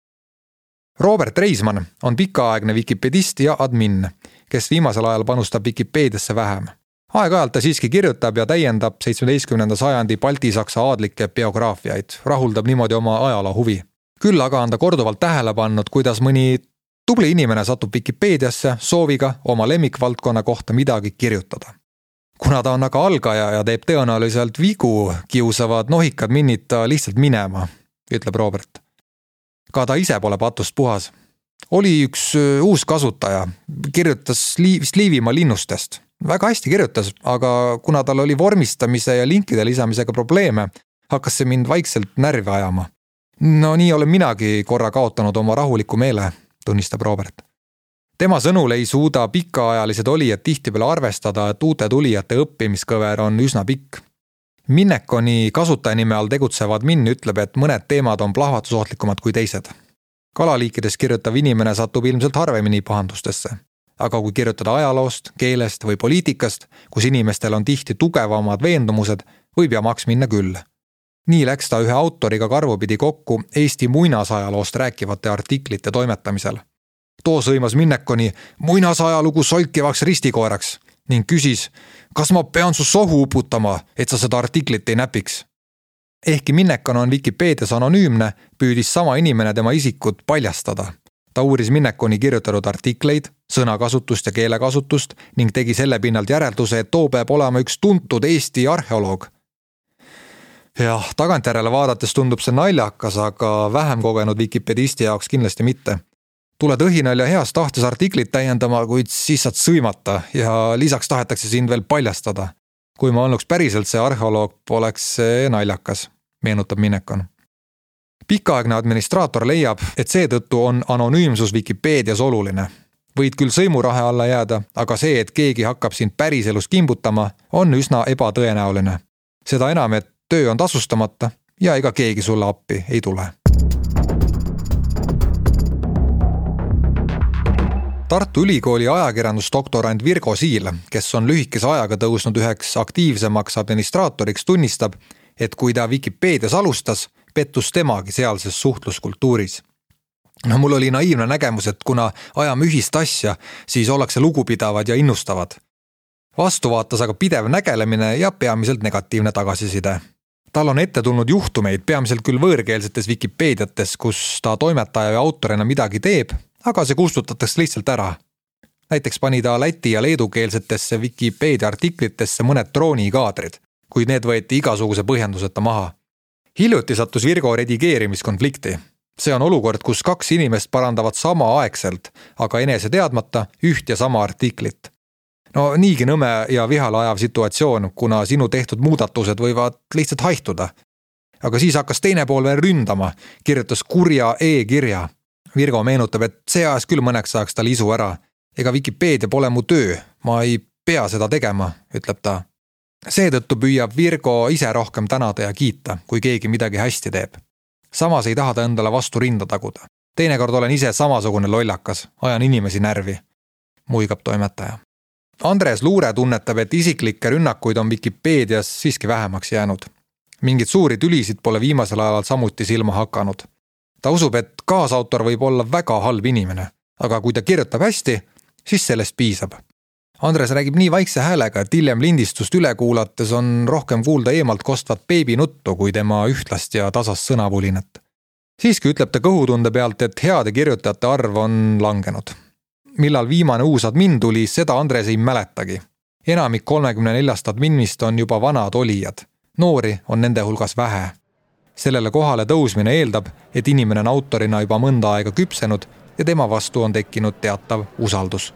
Robert Reisman on pikaaegne wikipedist ja admin, kes viimasel ajal panustab Wikipediasse vähem. Aeg-ajalt ta siiski kirjutab ja täiendab 17. sajandi baltisaksa aadlike biograafiaid, rahuldab niimoodi oma ajaloo huvi. Küll aga on ta korduvalt tähele pannud, kuidas mõni tubli inimene satub Wikipediasse sooviga oma lemmikvaldkonna kohta midagi kirjutada. Kuna ta on aga algaja ja teeb tõenäoliselt vigu, kiusavad nohikad minnid ta lihtsalt minema, ütleb Robert. Ka ta ise pole patust puhas. Oli üks uus kasutaja, kirjutas Liivimaa linnustest. Väga hästi kirjutas, aga kuna tal oli vormistamise ja linkide lisamisega probleeme, hakkas see mind vaikselt närvi ajama. No nii olen minagi korra kaotanud oma rahuliku meele, tunnistab Robert. Tema sõnul ei suuda pikaajalised olijad tihtipeale arvestada, et uute tulijate õppimiskõver on üsna pikk. Minnekoni kasutajanime all tegutsevad Minn ütleb, et mõned teemad on plahvatusohtlikumad kui teised. Kalaliikides kirjutav inimene satub ilmselt harvemini pahandustesse. Aga kui kirjutada ajaloost, keelest või poliitikast, kus inimestel on tihti tugevamad veendumused, võib ja maks minna küll. Nii läks ta ühe autoriga karvupidi kokku Eesti muinasajaloost rääkivate artiklite toimetamisel. Too sõimas Minnekoni muinasajalugu solkivaks ristikoeraks ning küsis, kas ma pean su sohu uputama, et sa seda artiklit ei näpiks. Ehkki Minnekon on Wikipedias anonüümne, püüdis sama inimene tema isikut paljastada. Ta uuris Minnekoni kirjutatud artikleid, sõnakasutust ja keelekasutust ning tegi selle pinnalt järelduse, et too peab olema üks tuntud Eesti arheoloog. Jah, tagantjärele vaadates tundub see naljakas, aga vähem kogenud Wikipedisti jaoks kindlasti mitte. Tuled õhinal ja heas tahtes artiklit täiendama, kuid siis saad sõimata ja lisaks tahetakse sind veel paljastada. Kui ma olnuks päriselt see arheoloog, poleks see naljakas, meenutab Minnekon. Pikaaegne administraator leiab, et seetõttu on anonüümsus Wikipedias oluline. Võid küll sõimurahe alla jääda, aga see, et keegi hakkab sind päriselus kimbutama, on üsna ebatõenäoline. Seda enam, et töö on tasustamata ja ega keegi sulle appi ei tule. Tartu Ülikooli ajakirjandusdoktorant Virgo Siil, kes on lühikese ajaga tõusnud üheks aktiivsemaks administraatoriks, tunnistab, et kui ta Wikipedias alustas, pettus temagi sealses suhtluskultuuris. No mul oli naiivne nägemus, et kuna ajame ühist asja, siis ollakse lugupidavad ja innustavad. Vastu vaatas aga pidev nägelemine ja peamiselt negatiivne tagasiside. Tal on ette tulnud juhtumeid peamiselt küll võõrkeelsetes Wikipediates, kus ta toimetaja ja autorina midagi teeb, aga see kustutatakse lihtsalt ära. Näiteks pani ta läti- ja leedukeelsetesse Wikipedia artiklitesse mõned droonikaadrid, kuid need võeti igasuguse põhjenduseta maha. Hiljuti sattus Virgo redigeerimiskonflikti. See on olukord, kus 2 inimest parandavad samaaegselt, aga enese teadmata üht ja sama artiklit. No niigi nõme ja vihale ajav situatsioon, kuna sinu tehtud muudatused võivad lihtsalt haihtuda. Aga siis hakkas teine pool veel ründama, kirjutas kurja e-kirja. Virgo meenutab, et see ajas küll mõneks ajaks tal isu ära. Ega Wikipedia pole mu töö, ma ei pea seda tegema, ütleb ta. Seetõttu püüab Virgo ise rohkem tänada ja kiita, kui keegi midagi hästi teeb. Samas ei taha ta endale vastu rinda taguda. Teinekord olen ise samasugune lollakas, ajan inimesi närvi, muigab toimetaja. Andres Luure tunnetab, et isiklikke rünnakuid on Wikipedias siiski vähemaks jäänud. Mingid suuri tülisid pole viimasel ajal samuti silma hakanud. Ta usub, et kaasautor võib olla väga halb inimene, aga kui ta kirjutab hästi, siis sellest piisab. Andres räägib nii vaikse häälega, et hiljem lindistust üle kuulates on rohkem kuulda eemalt kostvat beebinuttu kui tema ühtlast ja tasast sõnavulinat. Siiski ütleb ta kõhutunde pealt, et heade kirjutajate arv on langenud. Millal viimane uus admin tuli, seda Andres ei mäletagi. Enamik 34 administ on juba vanad olijad. Noori on nende hulgas vähe. Sellele kohale tõusmine eeldab, et inimene on autorina juba mõnda aega küpsenud ja tema vastu on tekkinud teatav usaldus.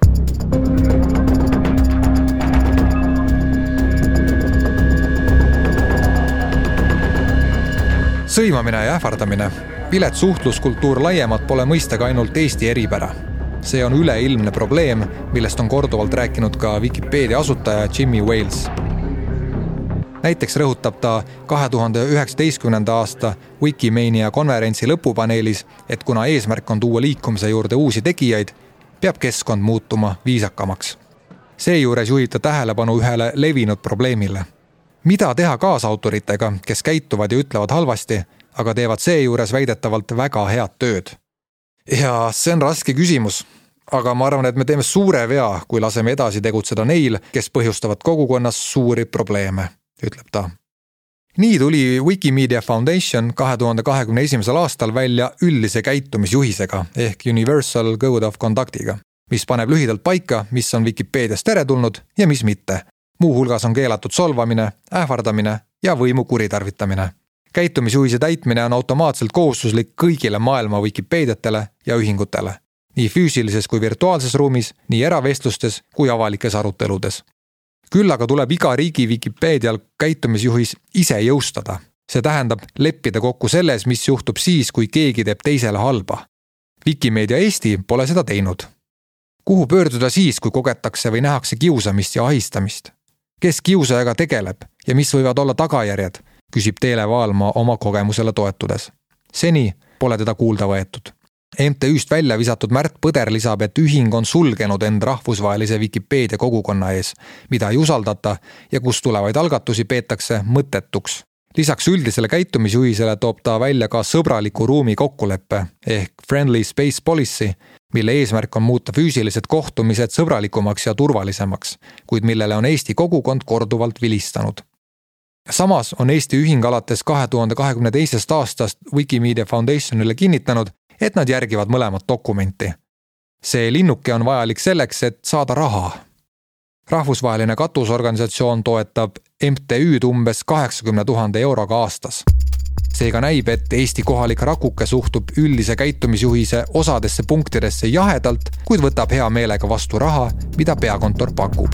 Sõimamine ja ähvardamine. Vilets suhtluskultuur laiemalt pole mõistagi ainult Eesti eripära. See on üleilmne probleem, millest on korduvalt rääkinud ka Wikipedia asutaja Jimmy Wales. Näiteks rõhutab ta 2019. aasta Wikimania konverentsi lõpupaneelis, et kuna eesmärk on tuua liikumise juurde uusi tegijaid, peab keskkond muutuma viisakamaks. Seejuures juhib ta tähelepanu ühele levinud probleemile. Mida teha kaasautoritega, kes käituvad ja ütlevad halvasti, aga teevad seejuures väidetavalt väga head tööd? Ja see on raske küsimus, aga ma arvan, et me teeme suure vea, kui laseme edasi tegutseda neil, kes põhjustavad kogukonnas suuri probleeme, ütleb ta. Nii tuli Wikimedia Foundation 2021. aastal välja üldise käitumisjuhisega ehk Universal Code of Conductiga, mis paneb lühidalt paika, mis on Wikipedias teretulnud ja mis mitte. Muu hulgas on keelatud solvamine, ähvardamine ja võimu kuritarvitamine. Käitumisjuhise täitmine on automaatselt kohustuslik kõigile maailma Wikipediatele ja ühingutele, nii füüsilises kui virtuaalses ruumis, nii eravestlustes kui avalikes aruteludes. Küll aga tuleb iga riigi Wikipedial käitumisjuhis ise jõustada. See tähendab leppida kokku selles, mis juhtub siis, kui keegi teeb teisele halba. Wikimedia Eesti pole seda teinud. Kuhu pöörduda siis, kui kogetakse või nähakse kiusamist ja ahistamist? Kes kiusajaga tegeleb ja mis võivad olla tagajärjed, küsib Teele Vaalma oma kogemusele toetudes. Seni pole teda kuulda võetud. MTÜ-st välja visatud Märt Põder lisab, et ühing on sulgenud end rahvusvahelise Wikipedia kogukonna ees, mida ei usaldata ja kus tulevaid algatusi peetakse mõttetuks. Lisaks üldisele käitumisjuhisele toob ta välja ka sõbraliku ruumi kokkuleppe ehk Friendly Space Policy, mille eesmärk on muuta füüsilised kohtumised sõbralikumaks ja turvalisemaks, kuid millele on Eesti kogukond korduvalt vilistanud. Samas on Eesti ühing alates 2022. aastast Wikimedia Foundationile kinnitanud, et nad järgivad mõlemat dokumenti. See linnuke on vajalik selleks, et saada raha. Rahvusvaheline katusorganisatsioon toetab MTÜ-d umbes 80 000 euroga aastas. Seega näib, et Eesti kohalik rakuke suhtub üldise käitumisjuhise osadesse punktidesse jahedalt, kuid võtab hea meelega vastu raha, mida peakontor pakub.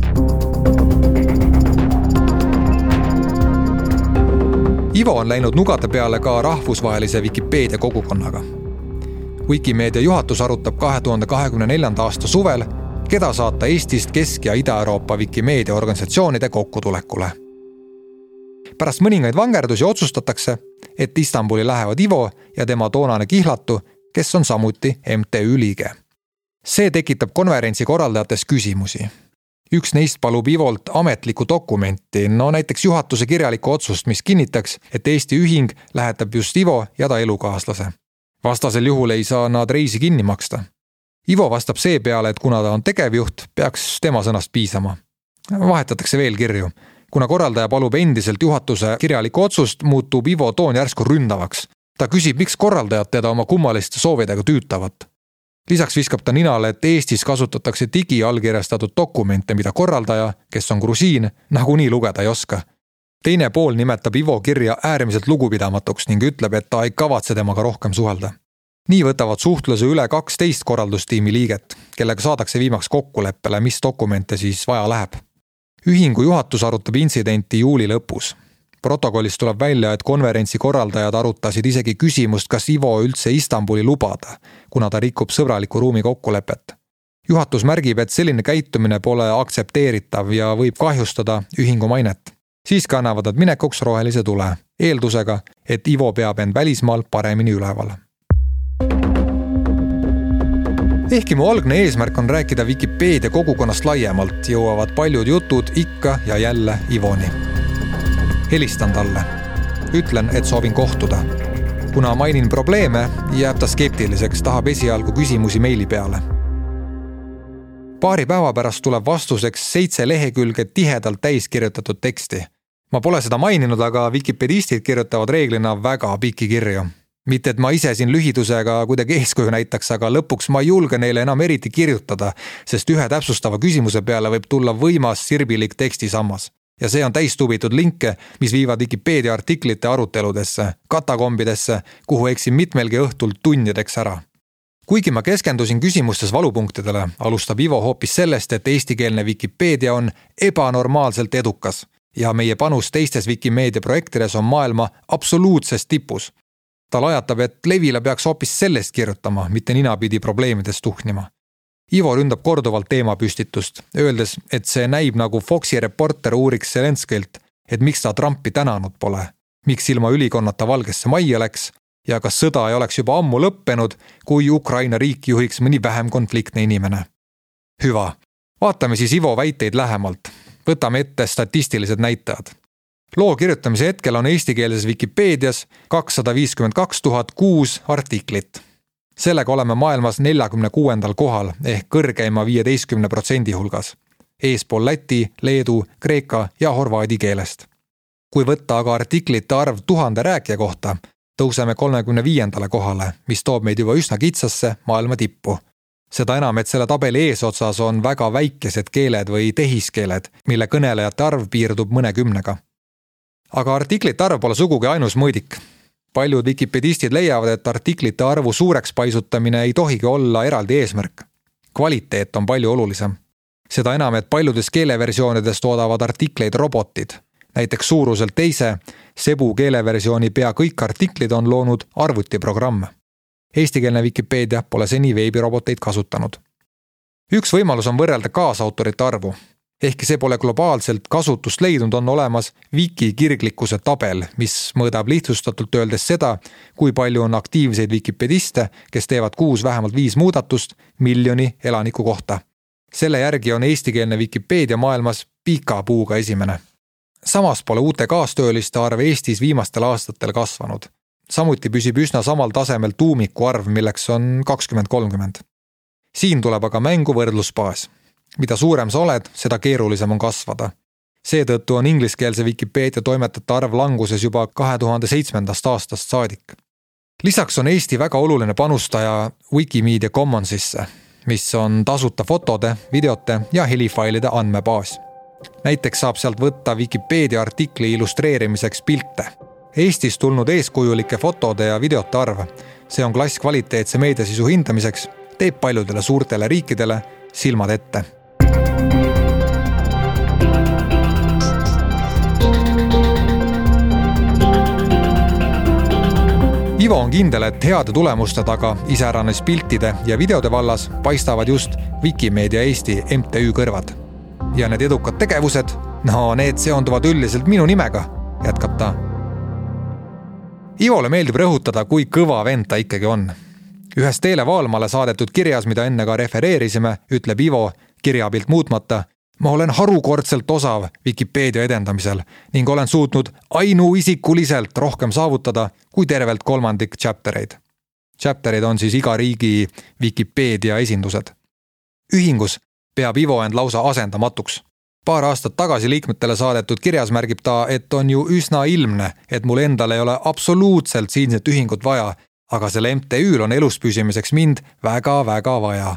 Ivo on läinud nugade peale ka rahvusvahelise Wikipedia kogukonnaga. Wikimedia juhatus arutab 2024. aasta suvel, keda saata Eestist Kesk- ja Ida-Euroopa Wikimedia organisatsioonide kokkutulekule. Pärast mõningaid vangerdusi otsustatakse, et Istanbuli lähevad Ivo ja tema toonane kihlatu, kes on samuti MTÜ liige. See tekitab konverentsi korraldajates küsimusi. Üks neist palub Ivolt ametlikku dokumenti, näiteks juhatuse kirjalikku otsust, mis kinnitaks, et Eesti ühing lähetab just Ivo ja ta elukaaslase. Vastasel juhul ei saa nad reisi kinni maksta. Ivo vastab seepeale, et kuna ta on tegevjuht, peaks tema sõnast piisama. Vahetatakse veel kirju. Kuna korraldaja palub endiselt juhatuse kirjalikku otsust, muutub Ivo toon järsku ründavaks. Ta küsib, miks korraldajad teda oma kummaliste soovidega tüütavad. Lisaks viskab ta ninale, et Eestis kasutatakse digiallkirjastatud dokumente, mida korraldaja, kes on grusiin, nagunii lugeda ei oska. Teine pool nimetab Ivo kirja äärmiselt lugupidamatuks ning ütleb, et ta ei kavatse temaga rohkem suhelda. Nii võtavad suhtluse üle 12 korraldustiimi liiget, kellega saadakse viimaks kokkuleppele, mis dokumente siis vaja läheb. Ühingu juhatus arutab intsidenti juuli lõpus. Protokollist tuleb välja, et konverentsi korraldajad arutasid isegi küsimust, kas Ivo üldse Istanbuli lubada, kuna ta rikub sõbraliku ruumi kokkulepet. Juhatus märgib, et selline käitumine pole aktsepteeritav ja võib kahjustada ühingu mainet. Siis kannavad nad minekuks rohelise tule, eeldusega, et Ivo peab end välismaal paremini üleval. Ehkki mu algne eesmärk on rääkida Wikipeedia kogukonnast laiemalt, jõuavad paljud jutud ikka ja jälle Ivoni. Helistan talle. Ütlen, et soovin kohtuda. Kuna mainin probleeme, jääb ta skeptiliseks, tahab esialgu küsimusi meili peale. Paari päeva pärast tuleb vastuseks 7 lehekülge tihedalt täiskirjutatud teksti. Ma pole seda maininud, aga wikipedistid kirjutavad reeglina väga pikki kirju. Mitte, et ma ise siin lühidusega kuidagi eeskuju näitaks, aga lõpuks ma ei julge neile enam eriti kirjutada, sest ühe täpsustava küsimuse peale võib tulla võimas sirbilik tekstisammas. Ja see on täistubitud linke, mis viivad Wikipeedia artiklite aruteludesse, katakombidesse, kuhu eksin mitmelgi õhtul tundideks ära. Kuigi ma keskendusin küsimustes valupunktidele, alustab Ivo hoopis sellest, et eestikeelne Wikipeedia on ebanormaalselt edukas ja meie panus teistes Wikimeedia projektides on maailma absoluutses tipus. Ta lajatab, et levile peaks hoopis sellest kirjutama, mitte ninapidi probleemidest tuhnima. Ivo ründab korduvalt teemapüstitust, öeldes, et see näib nagu Foxi reporter uuriks Zelenskilt, et miks ta Trumpi tänanud pole, miks ilma ülikonnata Valgesse majja läks ja kas sõda ei oleks juba ammu lõppenud, kui Ukraina riik juhiks mõni vähem konfliktne inimene. Hüva, vaatame siis Ivo väiteid lähemalt. Võtame ette statistilised näitajad. Loo kirjutamise hetkel on eestikeelses Wikipeedias 252 006 artiklit. Sellega oleme maailmas 46. kohal ehk kõrgeima 15% hulgas. Eespool Läti, Leedu, Kreeka ja horvaadi keelest. Kui võtta aga artiklite arv 1000 rääkija kohta, tõuseme 35. kohale, mis toob meid juba üsna kitsasse maailma tippu. Seda enam, et selle tabeli eesotsas on väga väikesed keeled või tehiskeeled, mille kõnelejate arv piirdub mõne kümnega. Aga artiklite arv pole sugugi ainus mõõdik. Paljud wikipedistid leiavad, et artiklite arvu suureks paisutamine ei tohigi olla eraldi eesmärk. Kvaliteet on palju olulisem. Seda enam, et paljudes keeleversioonides toodavad artikleid robotid. Näiteks suuruselt teise, Cebu keeleversiooni pea kõik artiklid on loonud arvutiprogramm. Eestikeelne Wikipeedia pole seni veebiroboteid kasutanud. Üks võimalus on võrrelda kaasautorite arvu. Ehkki see pole globaalselt kasutust leidnud, on olemas wiki kirglikkuse tabel, mis mõõdab lihtsustatult öeldes seda, kui palju on aktiivseid wikipediste, kes teevad kuus vähemalt 5 muudatust miljoni elaniku kohta. Selle järgi on eestikeelne Wikipeedia maailmas pika puuga esimene. Samas pole uute kaastööliste arv Eestis viimastel aastatel kasvanud. Samuti püsib üsna samal tasemel tuumiku arv, milleks on 20-30. Siin tuleb aga mängu võrdlusbaas. Mida suurem sa oled, seda keerulisem on kasvada. Seetõttu on ingliskeelse Wikipeedia toimetajate arv languses juba 2007. aastast saadik. Lisaks on Eesti väga oluline panustaja Wikimedia Commonsisse, mis on tasuta fotode, videote ja helifailide andmebaas. Näiteks saab sealt võtta Wikipeedia artikli illustreerimiseks pilte. Eestist tulnud eeskujulike fotode ja videote arv, see on klass kvaliteetse meediasisu hindamiseks, teeb paljudele suurtele riikidele silmad ette. Ivo on kindel, et heade tulemuste taga iseäranes piltide ja videode vallas paistavad just Wikimeedia Eesti MTÜ kõrvad. Ja need edukad tegevused, need seonduvad üldiselt minu nimega, jätkab ta. Ivole meeldib rõhutada, kui kõva vend ta ikkagi on. Ühes Teele Vaalmale saadetud kirjas, mida enne ka refereerisime, ütleb Ivo kirjapilt muutmata: ma olen harukordselt osav Wikipeedia edendamisel ning olen suutnud ainuisikuliselt rohkem saavutada kui tervelt 3 chaptereid. Chapterid on siis iga riigi Wikipeedia esindused. Ühingus peab Ivo end lausa asendamatuks. Paar aastat tagasi liikmetele saadetud kirjas märgib ta, et on ju üsna ilmne, et mul endal ei ole absoluutselt siinset ühingut vaja, aga selle MTÜ-l on elus püsimiseks mind väga-väga vaja.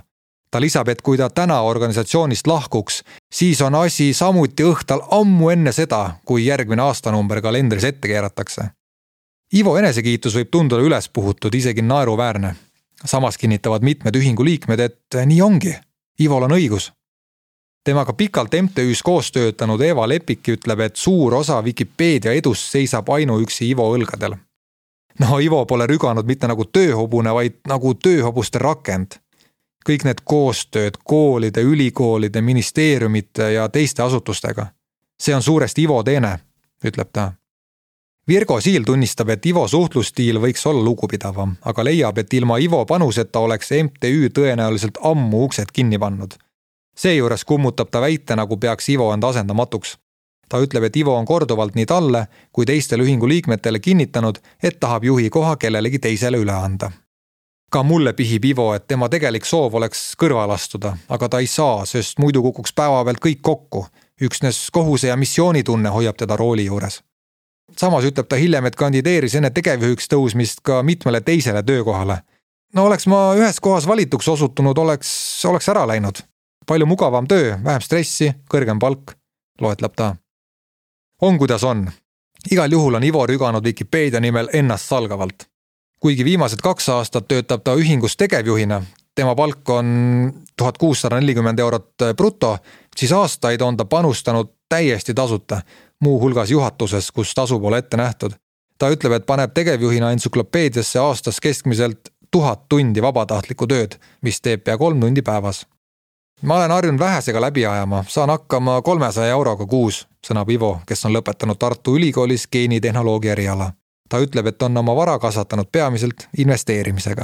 Ta lisab, et kui ta täna organisatsioonist lahkuks, siis on asi samuti õhtal ammu enne seda, kui järgmine aastanumber kalendris ette keeratakse. Ivo enesekiitus võib tunduda üles puhutud, isegi naeruväärne. Samas kinnitavad mitmed ühingu liikmed, et nii ongi. Ivol on õigus. Temaga pikalt MTÜs koos töötanud Eva Lepik ütleb, et suur osa Wikipeedia edust seisab ainuüksi Ivo õlgadel. No Ivo pole rüganud mitte nagu tööhobune, vaid nagu tööhobuste rakend. Kõik need koostööd koolide, ülikoolide, ministeeriumite ja teiste asutustega. See on suuresti Ivo teene, ütleb ta. Virgo Siil tunnistab, et Ivo suhtlustiil võiks olla lugupidavam, aga leiab, et ilma Ivo panuseta oleks MTÜ tõenäoliselt ammu uksed kinni pannud. Seejuures kummutab ta väite, nagu peaks Ivo end asendamatuks. Ta ütleb, et Ivo on korduvalt nii talle kui teistele ühingu liikmetele kinnitanud, et tahab juhi koha kellelegi teisele üle anda. Ka mulle pihib Ivo, et tema tegelik soov oleks kõrval astuda, aga ta ei saa, sest muidu kukuks päeva pealt kõik kokku. Üksnes kohuse ja missioonitunne hoiab teda rooli juures. Samas ütleb ta hiljem, et kandideeris enne tegevjuhiks tõusmist ka mitmele teisele töökohale. No oleks ma ühes kohas valituks osutunud, oleks ära läinud. Palju mugavam töö, vähem stressi, kõrgem palk, loetleb ta. On kuidas on. Igal juhul on Ivo rüganud Wikipeedia nimel ennast salgavalt. Kuigi viimased 2 aastat töötab ta ühingus tegevjuhina, tema palk on 1640 eurot bruto, siis aastaid on ta panustanud täiesti tasuta, muu hulgas juhatuses, kus tasu pole ette nähtud. Ta ütleb, et paneb tegevjuhina entsüklopeediasse aastas keskmiselt 1000 tundi vabatahtlikku tööd, mis teeb pea 3 tundi päevas. Ma olen harjunud vähesega läbi ajama, saan hakkama 300 euroga kuus, sõnab Ivo, kes on lõpetanud Tartu Ülikoolis geenitehnoloogia eriala. Ta ütleb, et on oma vara kasvatanud peamiselt investeerimisega.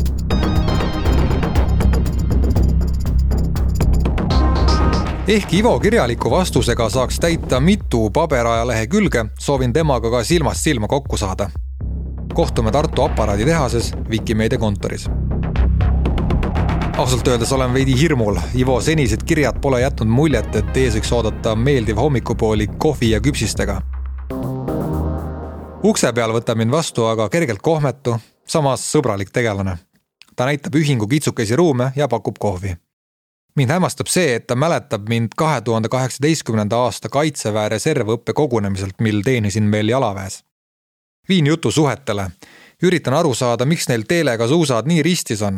Ehkki Ivo kirjaliku vastusega saaks täita mitu paberajalehe külge, soovin temaga ka silmast silma kokku saada. Kohtume Tartu aparaaditehases Wikimeedia kontoris. Ausalt öeldes olen veidi hirmul. Ivo senised kirjad pole jätnud muljet, et ees võiks oodata meeldiv hommikupooli kohvi ja küpsistega. Ukse peal võtab mind vastu aga kergelt kohmetu, samas sõbralik tegelane. Ta näitab ühingu kitsukesi ruume ja pakub kohvi. Mind hämmastab see, et ta mäletab mind 2018. aasta Kaitseväe reservõppe kogunemiselt, mil teenisin veel jalaväes. Viin jutu suhetele. Üritan aru saada, miks neil teelega suusad nii ristis on.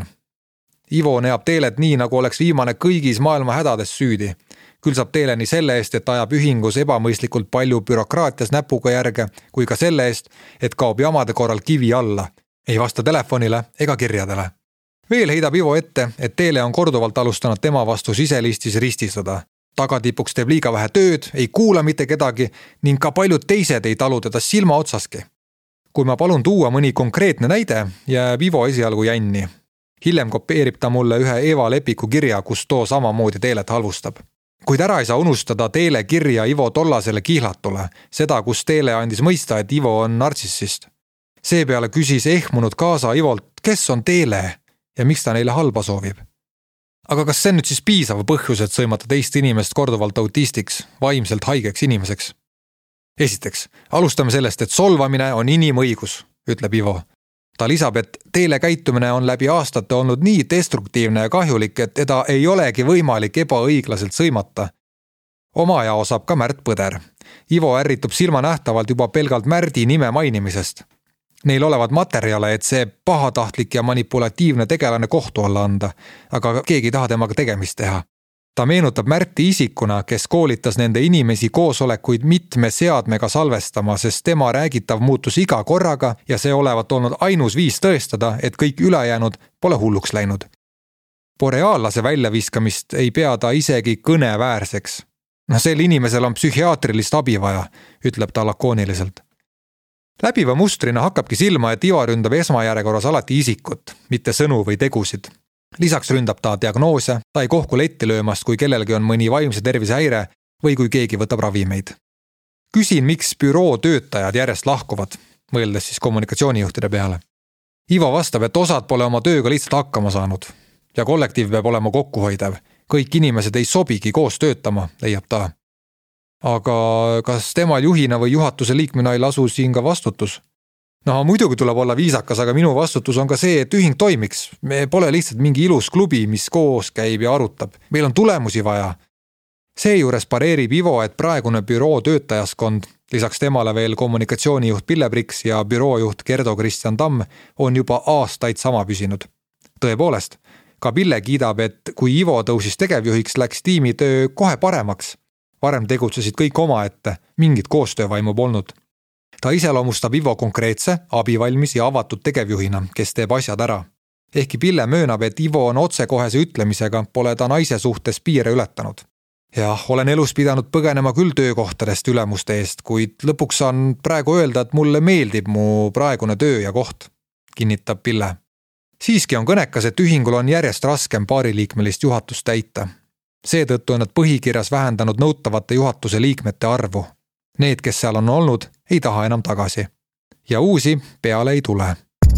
Ivo neab teelet nii, nagu oleks viimane kõigis maailma hädades süüdi. Küll saab teele nii selle eest, et ajab ühingus ebamõistlikult palju bürokraatias näpuga järge, kui ka selle eest, et kaob jamade korral kivi alla. Ei vasta telefonile ega kirjadele. Veel heidab Ivo ette, et teele on korduvalt alustanud tema vastu siselistis rististada. Tagatipuks teeb liiga vähe tööd, ei kuula mitte kedagi ning ka paljud teised ei talu teda silma otsaski. Kui ma palun tuua mõni konkreetne näide, jääb Ivo esialgu jänni. Hiljem kopeerib ta mulle ühe Eva Lepiku kirja, kus too samamoodi teelet halvustab. Kuid ära ei saa unustada teele kirja Ivo tollasele kihlatule, seda, kus teele andis mõista, et Ivo on nartsissist. Seepeale küsis ehmunud kaasa Ivolt, kes on teele ja miks ta neile halba soovib. Aga kas see on nüüd siis piisav põhjus, et sõimata teist inimest korduvalt autistiks, vaimselt haigeks inimeseks? Esiteks, alustame sellest, et solvamine on inimõigus, ütleb Ivo. Ta lisab, et teele käitumine on läbi aastate olnud nii destruktiivne ja kahjulik, et teda ei olegi võimalik ebaõiglaselt sõimata. Omajao saab ka Märt Põder. Ivo ärritub silmanähtavalt juba pelgalt Märdi nime mainimisest. Neil olevad materjale, et see pahatahtlik ja manipulatiivne tegelane kohtu alla anda, aga keegi ei taha temaga tegemist teha. Ta meenutab Märti isikuna, kes koolitas nende inimesi koosolekuid mitme seadmega salvestama, sest tema räägitav muutus iga korraga ja see olevat olnud ainus viis tõestada, et kõik ülejäänud pole hulluks läinud. Boreaallase väljaviskamist ei pea ta isegi kõneväärseks. Sel inimesel on psühhiaatrilist abi vaja, ütleb ta lakooniliselt. Läbiva mustrina hakkabki silma, et Ivo ründab esmajärjekorras alati isikut, mitte sõnu või tegusid. Lisaks ründab ta diagnoose, ta ei kohku letti löömast, kui kellelgi on mõni vaimse tervise häire või kui keegi võtab ravimeid. Küsin, miks büroo töötajad järjest lahkuvad, mõeldes siis kommunikatsioonijuhtide peale. Ivo vastab, et osad pole oma tööga lihtsalt hakkama saanud ja kollektiiv peab olema kokkuhoidev. Kõik inimesed ei sobigi koos töötama, leiab ta. Aga kas temal juhina või juhatuse liikmena ei lasu siin ka vastutus? No muidugi tuleb olla viisakas, aga minu vastutus on ka see, et ühing toimiks. Me pole lihtsalt mingi ilus klubi, mis koos käib ja arutab. Meil on tulemusi vaja. Seejuures pareerib Ivo, et praegune büroo töötajaskond, lisaks temale veel kommunikatsioonijuht Pille Priks ja büroojuht Gerdo Kristjan Tamm on juba aastaid sama püsinud. Tõepoolest, ka Pille kiidab, et kui Ivo tõusis tegevjuhiks, läks tiimi töö kohe paremaks. Varem tegutsesid kõik omaette, mingit koostöövaimu polnud. Ta iseloomustab Ivo konkreetse, abivalmis ja avatud tegevjuhina, kes teeb asjad ära. Ehkki Pille möönab, et Ivo on otsekohese ütlemisega, pole ta naise suhtes piire ületanud. Jah, olen elus pidanud põgenema küll töökohtadest ülemuste eest, kuid lõpuks saan praegu öelda, et mulle meeldib mu praegune töö ja koht, kinnitab Pille. Siiski on kõnekas, et ühingul on järjest raskem paariliikmelist juhatust täita. Seetõttu on nad põhikirjas vähendanud nõutavate juhatuse liikmete arvu. Need, kes seal on olnud, ei taha enam tagasi. Ja uusi peale ei tule.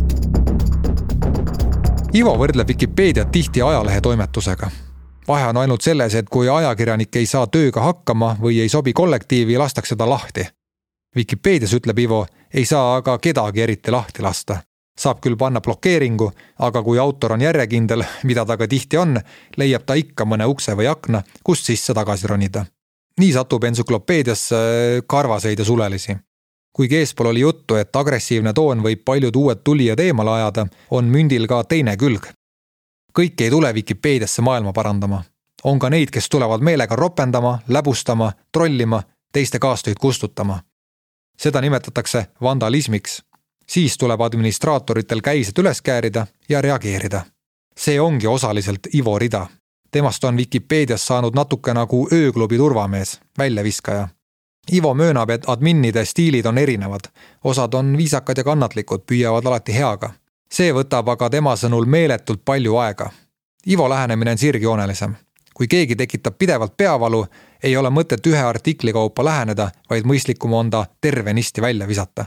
Ivo võrdleb Wikipeediat tihti ajalehe toimetusega. Vahe on ainult selles, et kui ajakirjanik ei saa tööga hakkama või ei sobi kollektiivi, lastakse ta lahti. Wikipedias, ütleb Ivo, ei saa aga kedagi eriti lahti lasta. Saab küll panna blokeeringu, aga kui autor on järjekindel, mida ta ka tihti on, leiab ta ikka mõne ukse või akna, kust sisse tagasi ronida. Nii satub entsüklopeediasse karvaseid ja sulelisi. Kuigi eespool oli juttu, et agressiivne toon võib paljud uued tulijad eemale ajada, on mündil ka teine külg. Kõik ei tule Wikipeediasse maailma parandama. On ka neid, kes tulevad meelega ropendama, läbustama, trollima, teiste kaastöid kustutama. Seda nimetatakse vandalismiks. Siis tuleb administraatoritel käised üles käärida ja reageerida. See ongi osaliselt Ivo rida. Temast on Wikipedias saanud natuke nagu ööklubi turvamees, väljaviskaja. Ivo möönab, et adminnide stiilid on erinevad. Osad on viisakad ja kannatlikud, püüavad alati heaga. See võtab aga tema sõnul meeletult palju aega. Ivo lähenemine on sirgjoonelisem. Kui keegi tekitab pidevalt peavalu, ei ole mõtet ühe artikli kaupa läheneda, vaid mõistlikum on ta tervenisti välja visata.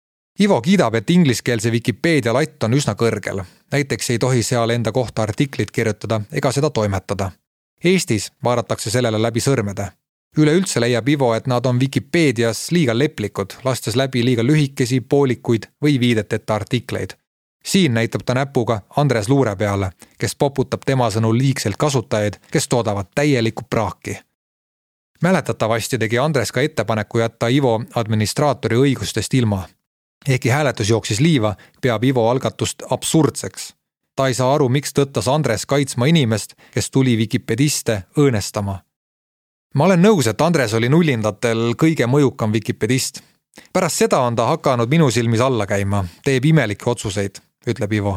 Ivo kiidab, et ingliskeelse Wikipedia latt on üsna kõrgel. Näiteks ei tohi seal enda kohta artiklit kirjutada ega seda toimetada. Eestis vaadatakse sellele läbi sõrmede. Üleüldse leiab Ivo, et nad on Wikipedias liiga leplikud, lastes läbi liiga lühikesi, poolikuid või viideteta artikleid. Siin näitab ta näpuga Andres Luure peale, kes poputab tema sõnul liigselt kasutajaid, kes toodavad täielikku praaki. Mäletatavasti tegi Andres ka ettepaneku jätta Ivo administraatori õigustest ilma. Ehkki hääletus jooksis liiva, peab Ivo algatust absurdseks. Ta ei saa aru, miks tõttas Andres kaitsma inimest, kes tuli Wikipediste õõnestama. Ma olen nõus, et Andres oli nullindatel kõige mõjukam Wikipedist. Pärast seda on ta hakanud minu silmis alla käima, teeb imelikke otsuseid, ütleb Ivo.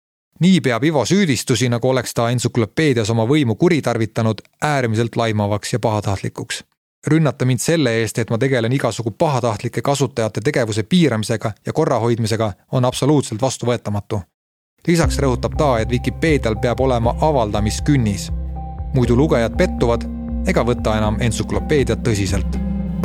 Nii peab Ivo süüdistusi, nagu oleks ta entsüklopeedias oma võimu kuritarvitanud, äärmiselt laimavaks ja pahatahtlikuks. Rünnata mind selle eest, et ma tegelen igasugu pahatahtlike kasutajate tegevuse piiramisega ja korrahoidmisega, on absoluutselt vastuvõetamatu. Lisaks rõhutab ta, et Wikipedial peab olema avaldamiskünnis. Muidu lugejad pettuvad ega võtta enam entsüklopeediat tõsiselt.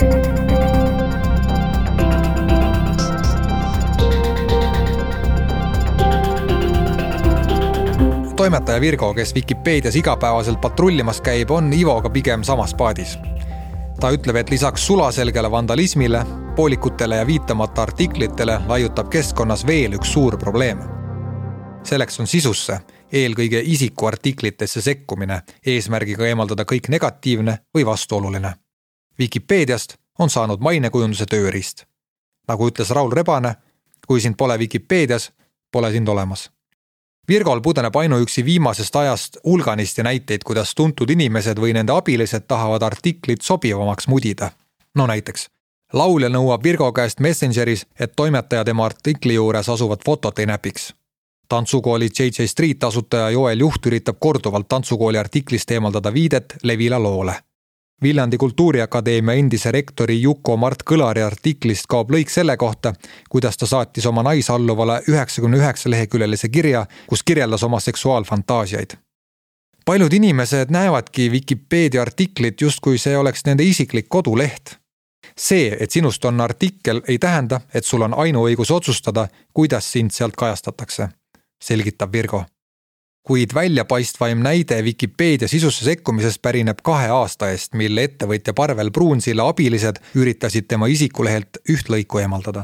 Toimetaja Virgo, kes Wikipedias igapäevaselt patrullimas käib, on Ivoga pigem samas paadis. Ta ütleb, et lisaks sulaselgele vandalismile, poolikutele ja viitamata artiklitele laiutab keskkonnas veel üks suur probleem. Selleks on sisusse, eelkõige isikuartiklitesse sekkumine, eesmärgiga eemaldada kõik negatiivne või vastuoluline. Wikipediast on saanud mainekujunduse tööriist. Nagu ütles Raul Rebane, kui sind pole Wikipedias, pole sind olemas. Virgol pudeneb ainuüksi viimasest ajast hulganisti näiteid, kuidas tuntud inimesed või nende abilised tahavad artiklit sobivamaks mudida. No näiteks, laulja nõuab Virgo käest Messengeris, et toimetaja tema artikli juures asuvat fotot ei näpiks. Tantsukooli JJ Street asutaja Joel Juht üritab korduvalt tantsukooli artiklist eemaldada viidet Levila loole. Viljandi Kultuuriakadeemia endise rektori Juko Mart Kõlari artiklist kaob lõik selle kohta, kuidas ta saatis oma naisalluvale 99 leheküljelise kirja, kus kirjeldas oma seksuaalfantaasiaid. Paljud inimesed näevadki Wikipedia artiklit justkui see oleks nende isiklik koduleht. See, et sinust on artikkel, ei tähenda, et sul on ainuõigus otsustada, kuidas sind sealt kajastatakse, selgitab Virgo. Kuid väljapaistvaim näide Wikipedia sisusse sekkumisest pärineb 2 aasta eest, mille ettevõtja Parvel Pruunsilla abilised üritasid tema isikulehelt üht lõiku eemaldada.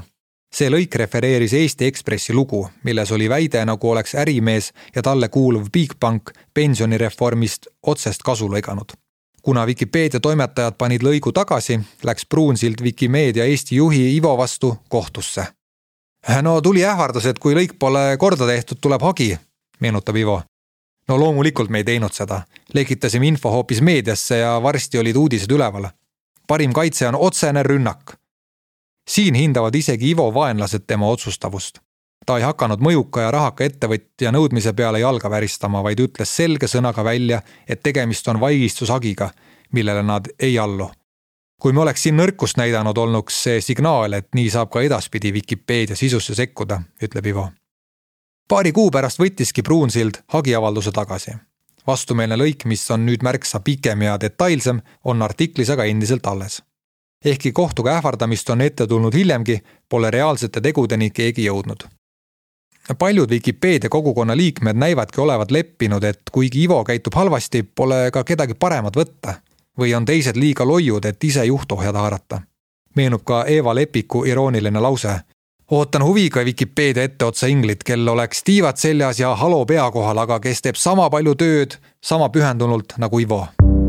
See lõik refereeris Eesti Ekspressi lugu, milles oli väide, nagu oleks ärimees ja talle kuuluv Bigbank pensionireformist otsest kasu lõiganud. Kuna Vikipeedia toimetajad panid lõigu tagasi, läks Pruunsild Wikimeedia Eesti juhi Ivo vastu kohtusse. No tuli ähvardus, et kui lõik pole korda tehtud, tuleb hagi, meenutab Ivo. No loomulikult me ei teinud seda. Lekitasime info hoopis meediasse ja varsti olid uudised üleval. Parim kaitse on otsene rünnak. Siin hindavad isegi Ivo vaenlased tema otsustavust. Ta ei hakanud mõjuka ja rahaka ettevõtja nõudmise peale jalga väristama, vaid ütles selge sõnaga välja, et tegemist on vaigistushagiga, millele nad ei allu. Kui me oleks siin nõrkust näidanud, olnuks see signaal, et nii saab ka edaspidi Wikipeedia sisusse sekkuda, ütleb Ivo. Paari kuu pärast võttiski Pruunsild hagiavalduse tagasi. Vastumeelne lõik, mis on nüüd märksa pikem ja detailsem, on artiklis aga endiselt alles. Ehkki kohtuga ähvardamist on ette tulnud hiljemgi, pole reaalsete tegudeni keegi jõudnud. Paljud Wikipeedia kogukonna liikmed näivadki olevat leppinud, et kuigi Ivo käitub halvasti, pole ka kedagi paremat võtta või on teised liiga loiud, et ise juhtohjad haarata. Meenub ka Eva Lepiku irooniline lause. Ootan huviga Wikipeedia etteotsa inglit, kel oleks tiivad seljas ja halo pea kohal, aga kes teeb sama palju tööd, sama pühendunult nagu Ivo.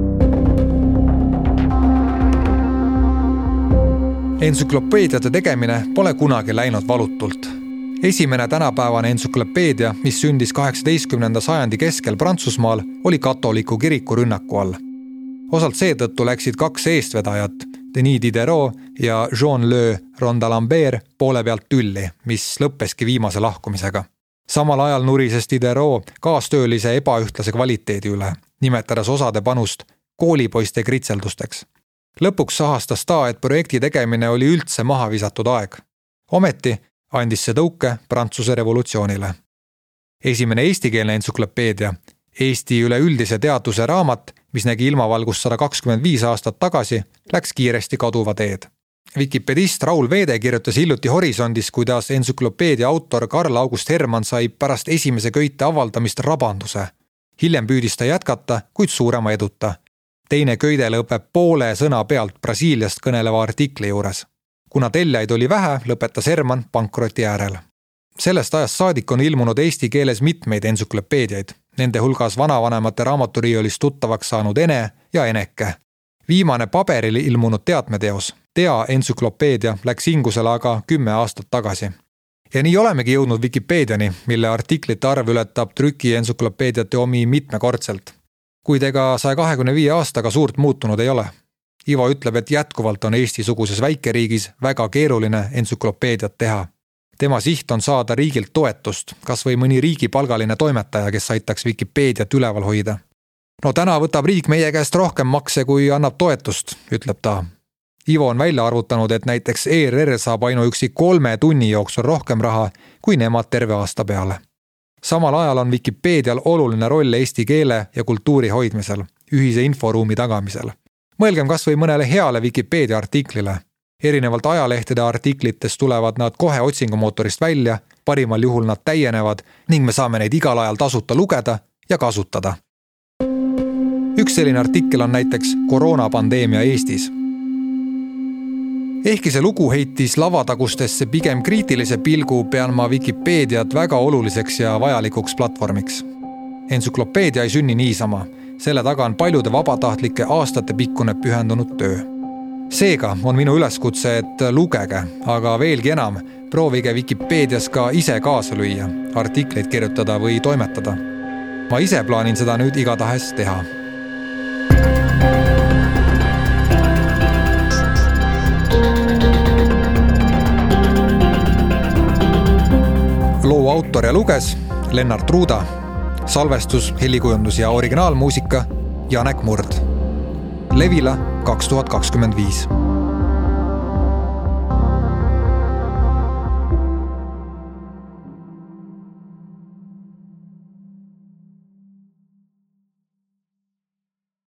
Entsüklopeediate tegemine pole kunagi läinud valutult. Esimene tänapäevane entsüklopeedia, mis sündis 18. sajandi keskel Prantsusmaal, oli katoliku kiriku rünnaku all. Osalt seetõttu läksid kaks eestvedajat, Denis Diderot ja Jean-Le Rondalambert poole pealt tülli, mis lõppeski viimase lahkumisega. Samal ajal nurises Diderot kaastöölise ebaühtlase kvaliteedi üle, nimetades osade panust koolipoiste kritseldusteks. Lõpuks sahastas ta, et projekti tegemine oli üldse maha visatud aeg. Ometi andis see tõuke Prantsuse revolutsioonile. Esimene eestikeelne entsüklopeedia, Eesti üleüldise teaduse raamat, mis nägi ilmavalgust 125 aastat tagasi, läks kiiresti kaduva teed. Wikipedist Raul Veede kirjutas hiljuti Horisondis, kuidas entsüklopeedia autor Karl August Hermann sai pärast esimese köite avaldamist rabanduse. Hiljem püüdis ta jätkata, kuid suurema eduta. Teine köide lõpeb poole sõna pealt Brasiiliast kõneleva artikli juures. Kuna teljaid oli vähe, lõpetas Hermann pankroti äärel. Sellest ajast saadik on ilmunud eesti keeles mitmeid entsüklopeediaid. Nende hulgas vanavanemate raamaturiiolist tuttavaks saanud Ene ja Eneke. Viimane paberil ilmunud teatmeteos, Tea entsüklopeedia, läks ingusele aga 10 aastat tagasi. Ja nii olemegi jõudnud Wikipeediani, mille artiklite arv ületab trüki entsüklopeediate omi mitmekordselt. Kuid ega 125 aastaga suurt muutunud ei ole. Ivo ütleb, et jätkuvalt on Eesti-suguses väikeriigis väga keeruline entsüklopeediat teha. Tema siht on saada riigilt toetust, kas või mõni riigipalgaline toimetaja, kes aitaks Wikipeediat üleval hoida. No täna võtab riik meie käest rohkem makse, kui annab toetust, ütleb ta. Ivo on välja arvutanud, et näiteks ERR saab ainuüksi 3 tunni jooksul rohkem raha, kui nemad terve aasta peale. Samal ajal on Wikipedial oluline roll eesti keele ja kultuuri hoidmisel, ühise inforuumi tagamisel. Mõelgem kas või mõnele heale Wikipedia artiklile. Erinevalt ajalehtede artiklitest tulevad nad kohe otsingumootorist välja, parimal juhul nad täienevad ning me saame neid igal ajal tasuta lugeda ja kasutada. Üks selline artikkel on näiteks koroonapandeemia Eestis. Ehkki see lugu heitis lavatagustesse pigem kriitilise pilgu, pean ma Wikipediat väga oluliseks ja vajalikuks platvormiks. Entsüklopeedia ei sünni niisama. Selle taga on paljude vabatahtlike aastate pikkune pühendunud töö. Seega on minu üleskutse, et lugege, aga veelgi enam, proovige Wikipedias ka ise kaasa lüüa, artikleid kirjutada või toimetada. Ma ise plaanin seda nüüd igatahes teha. Loo autor ja luges Lennart Ruuda, salvestus, helikujundus ja originaalmuusika Janek Murd. Levila 2025.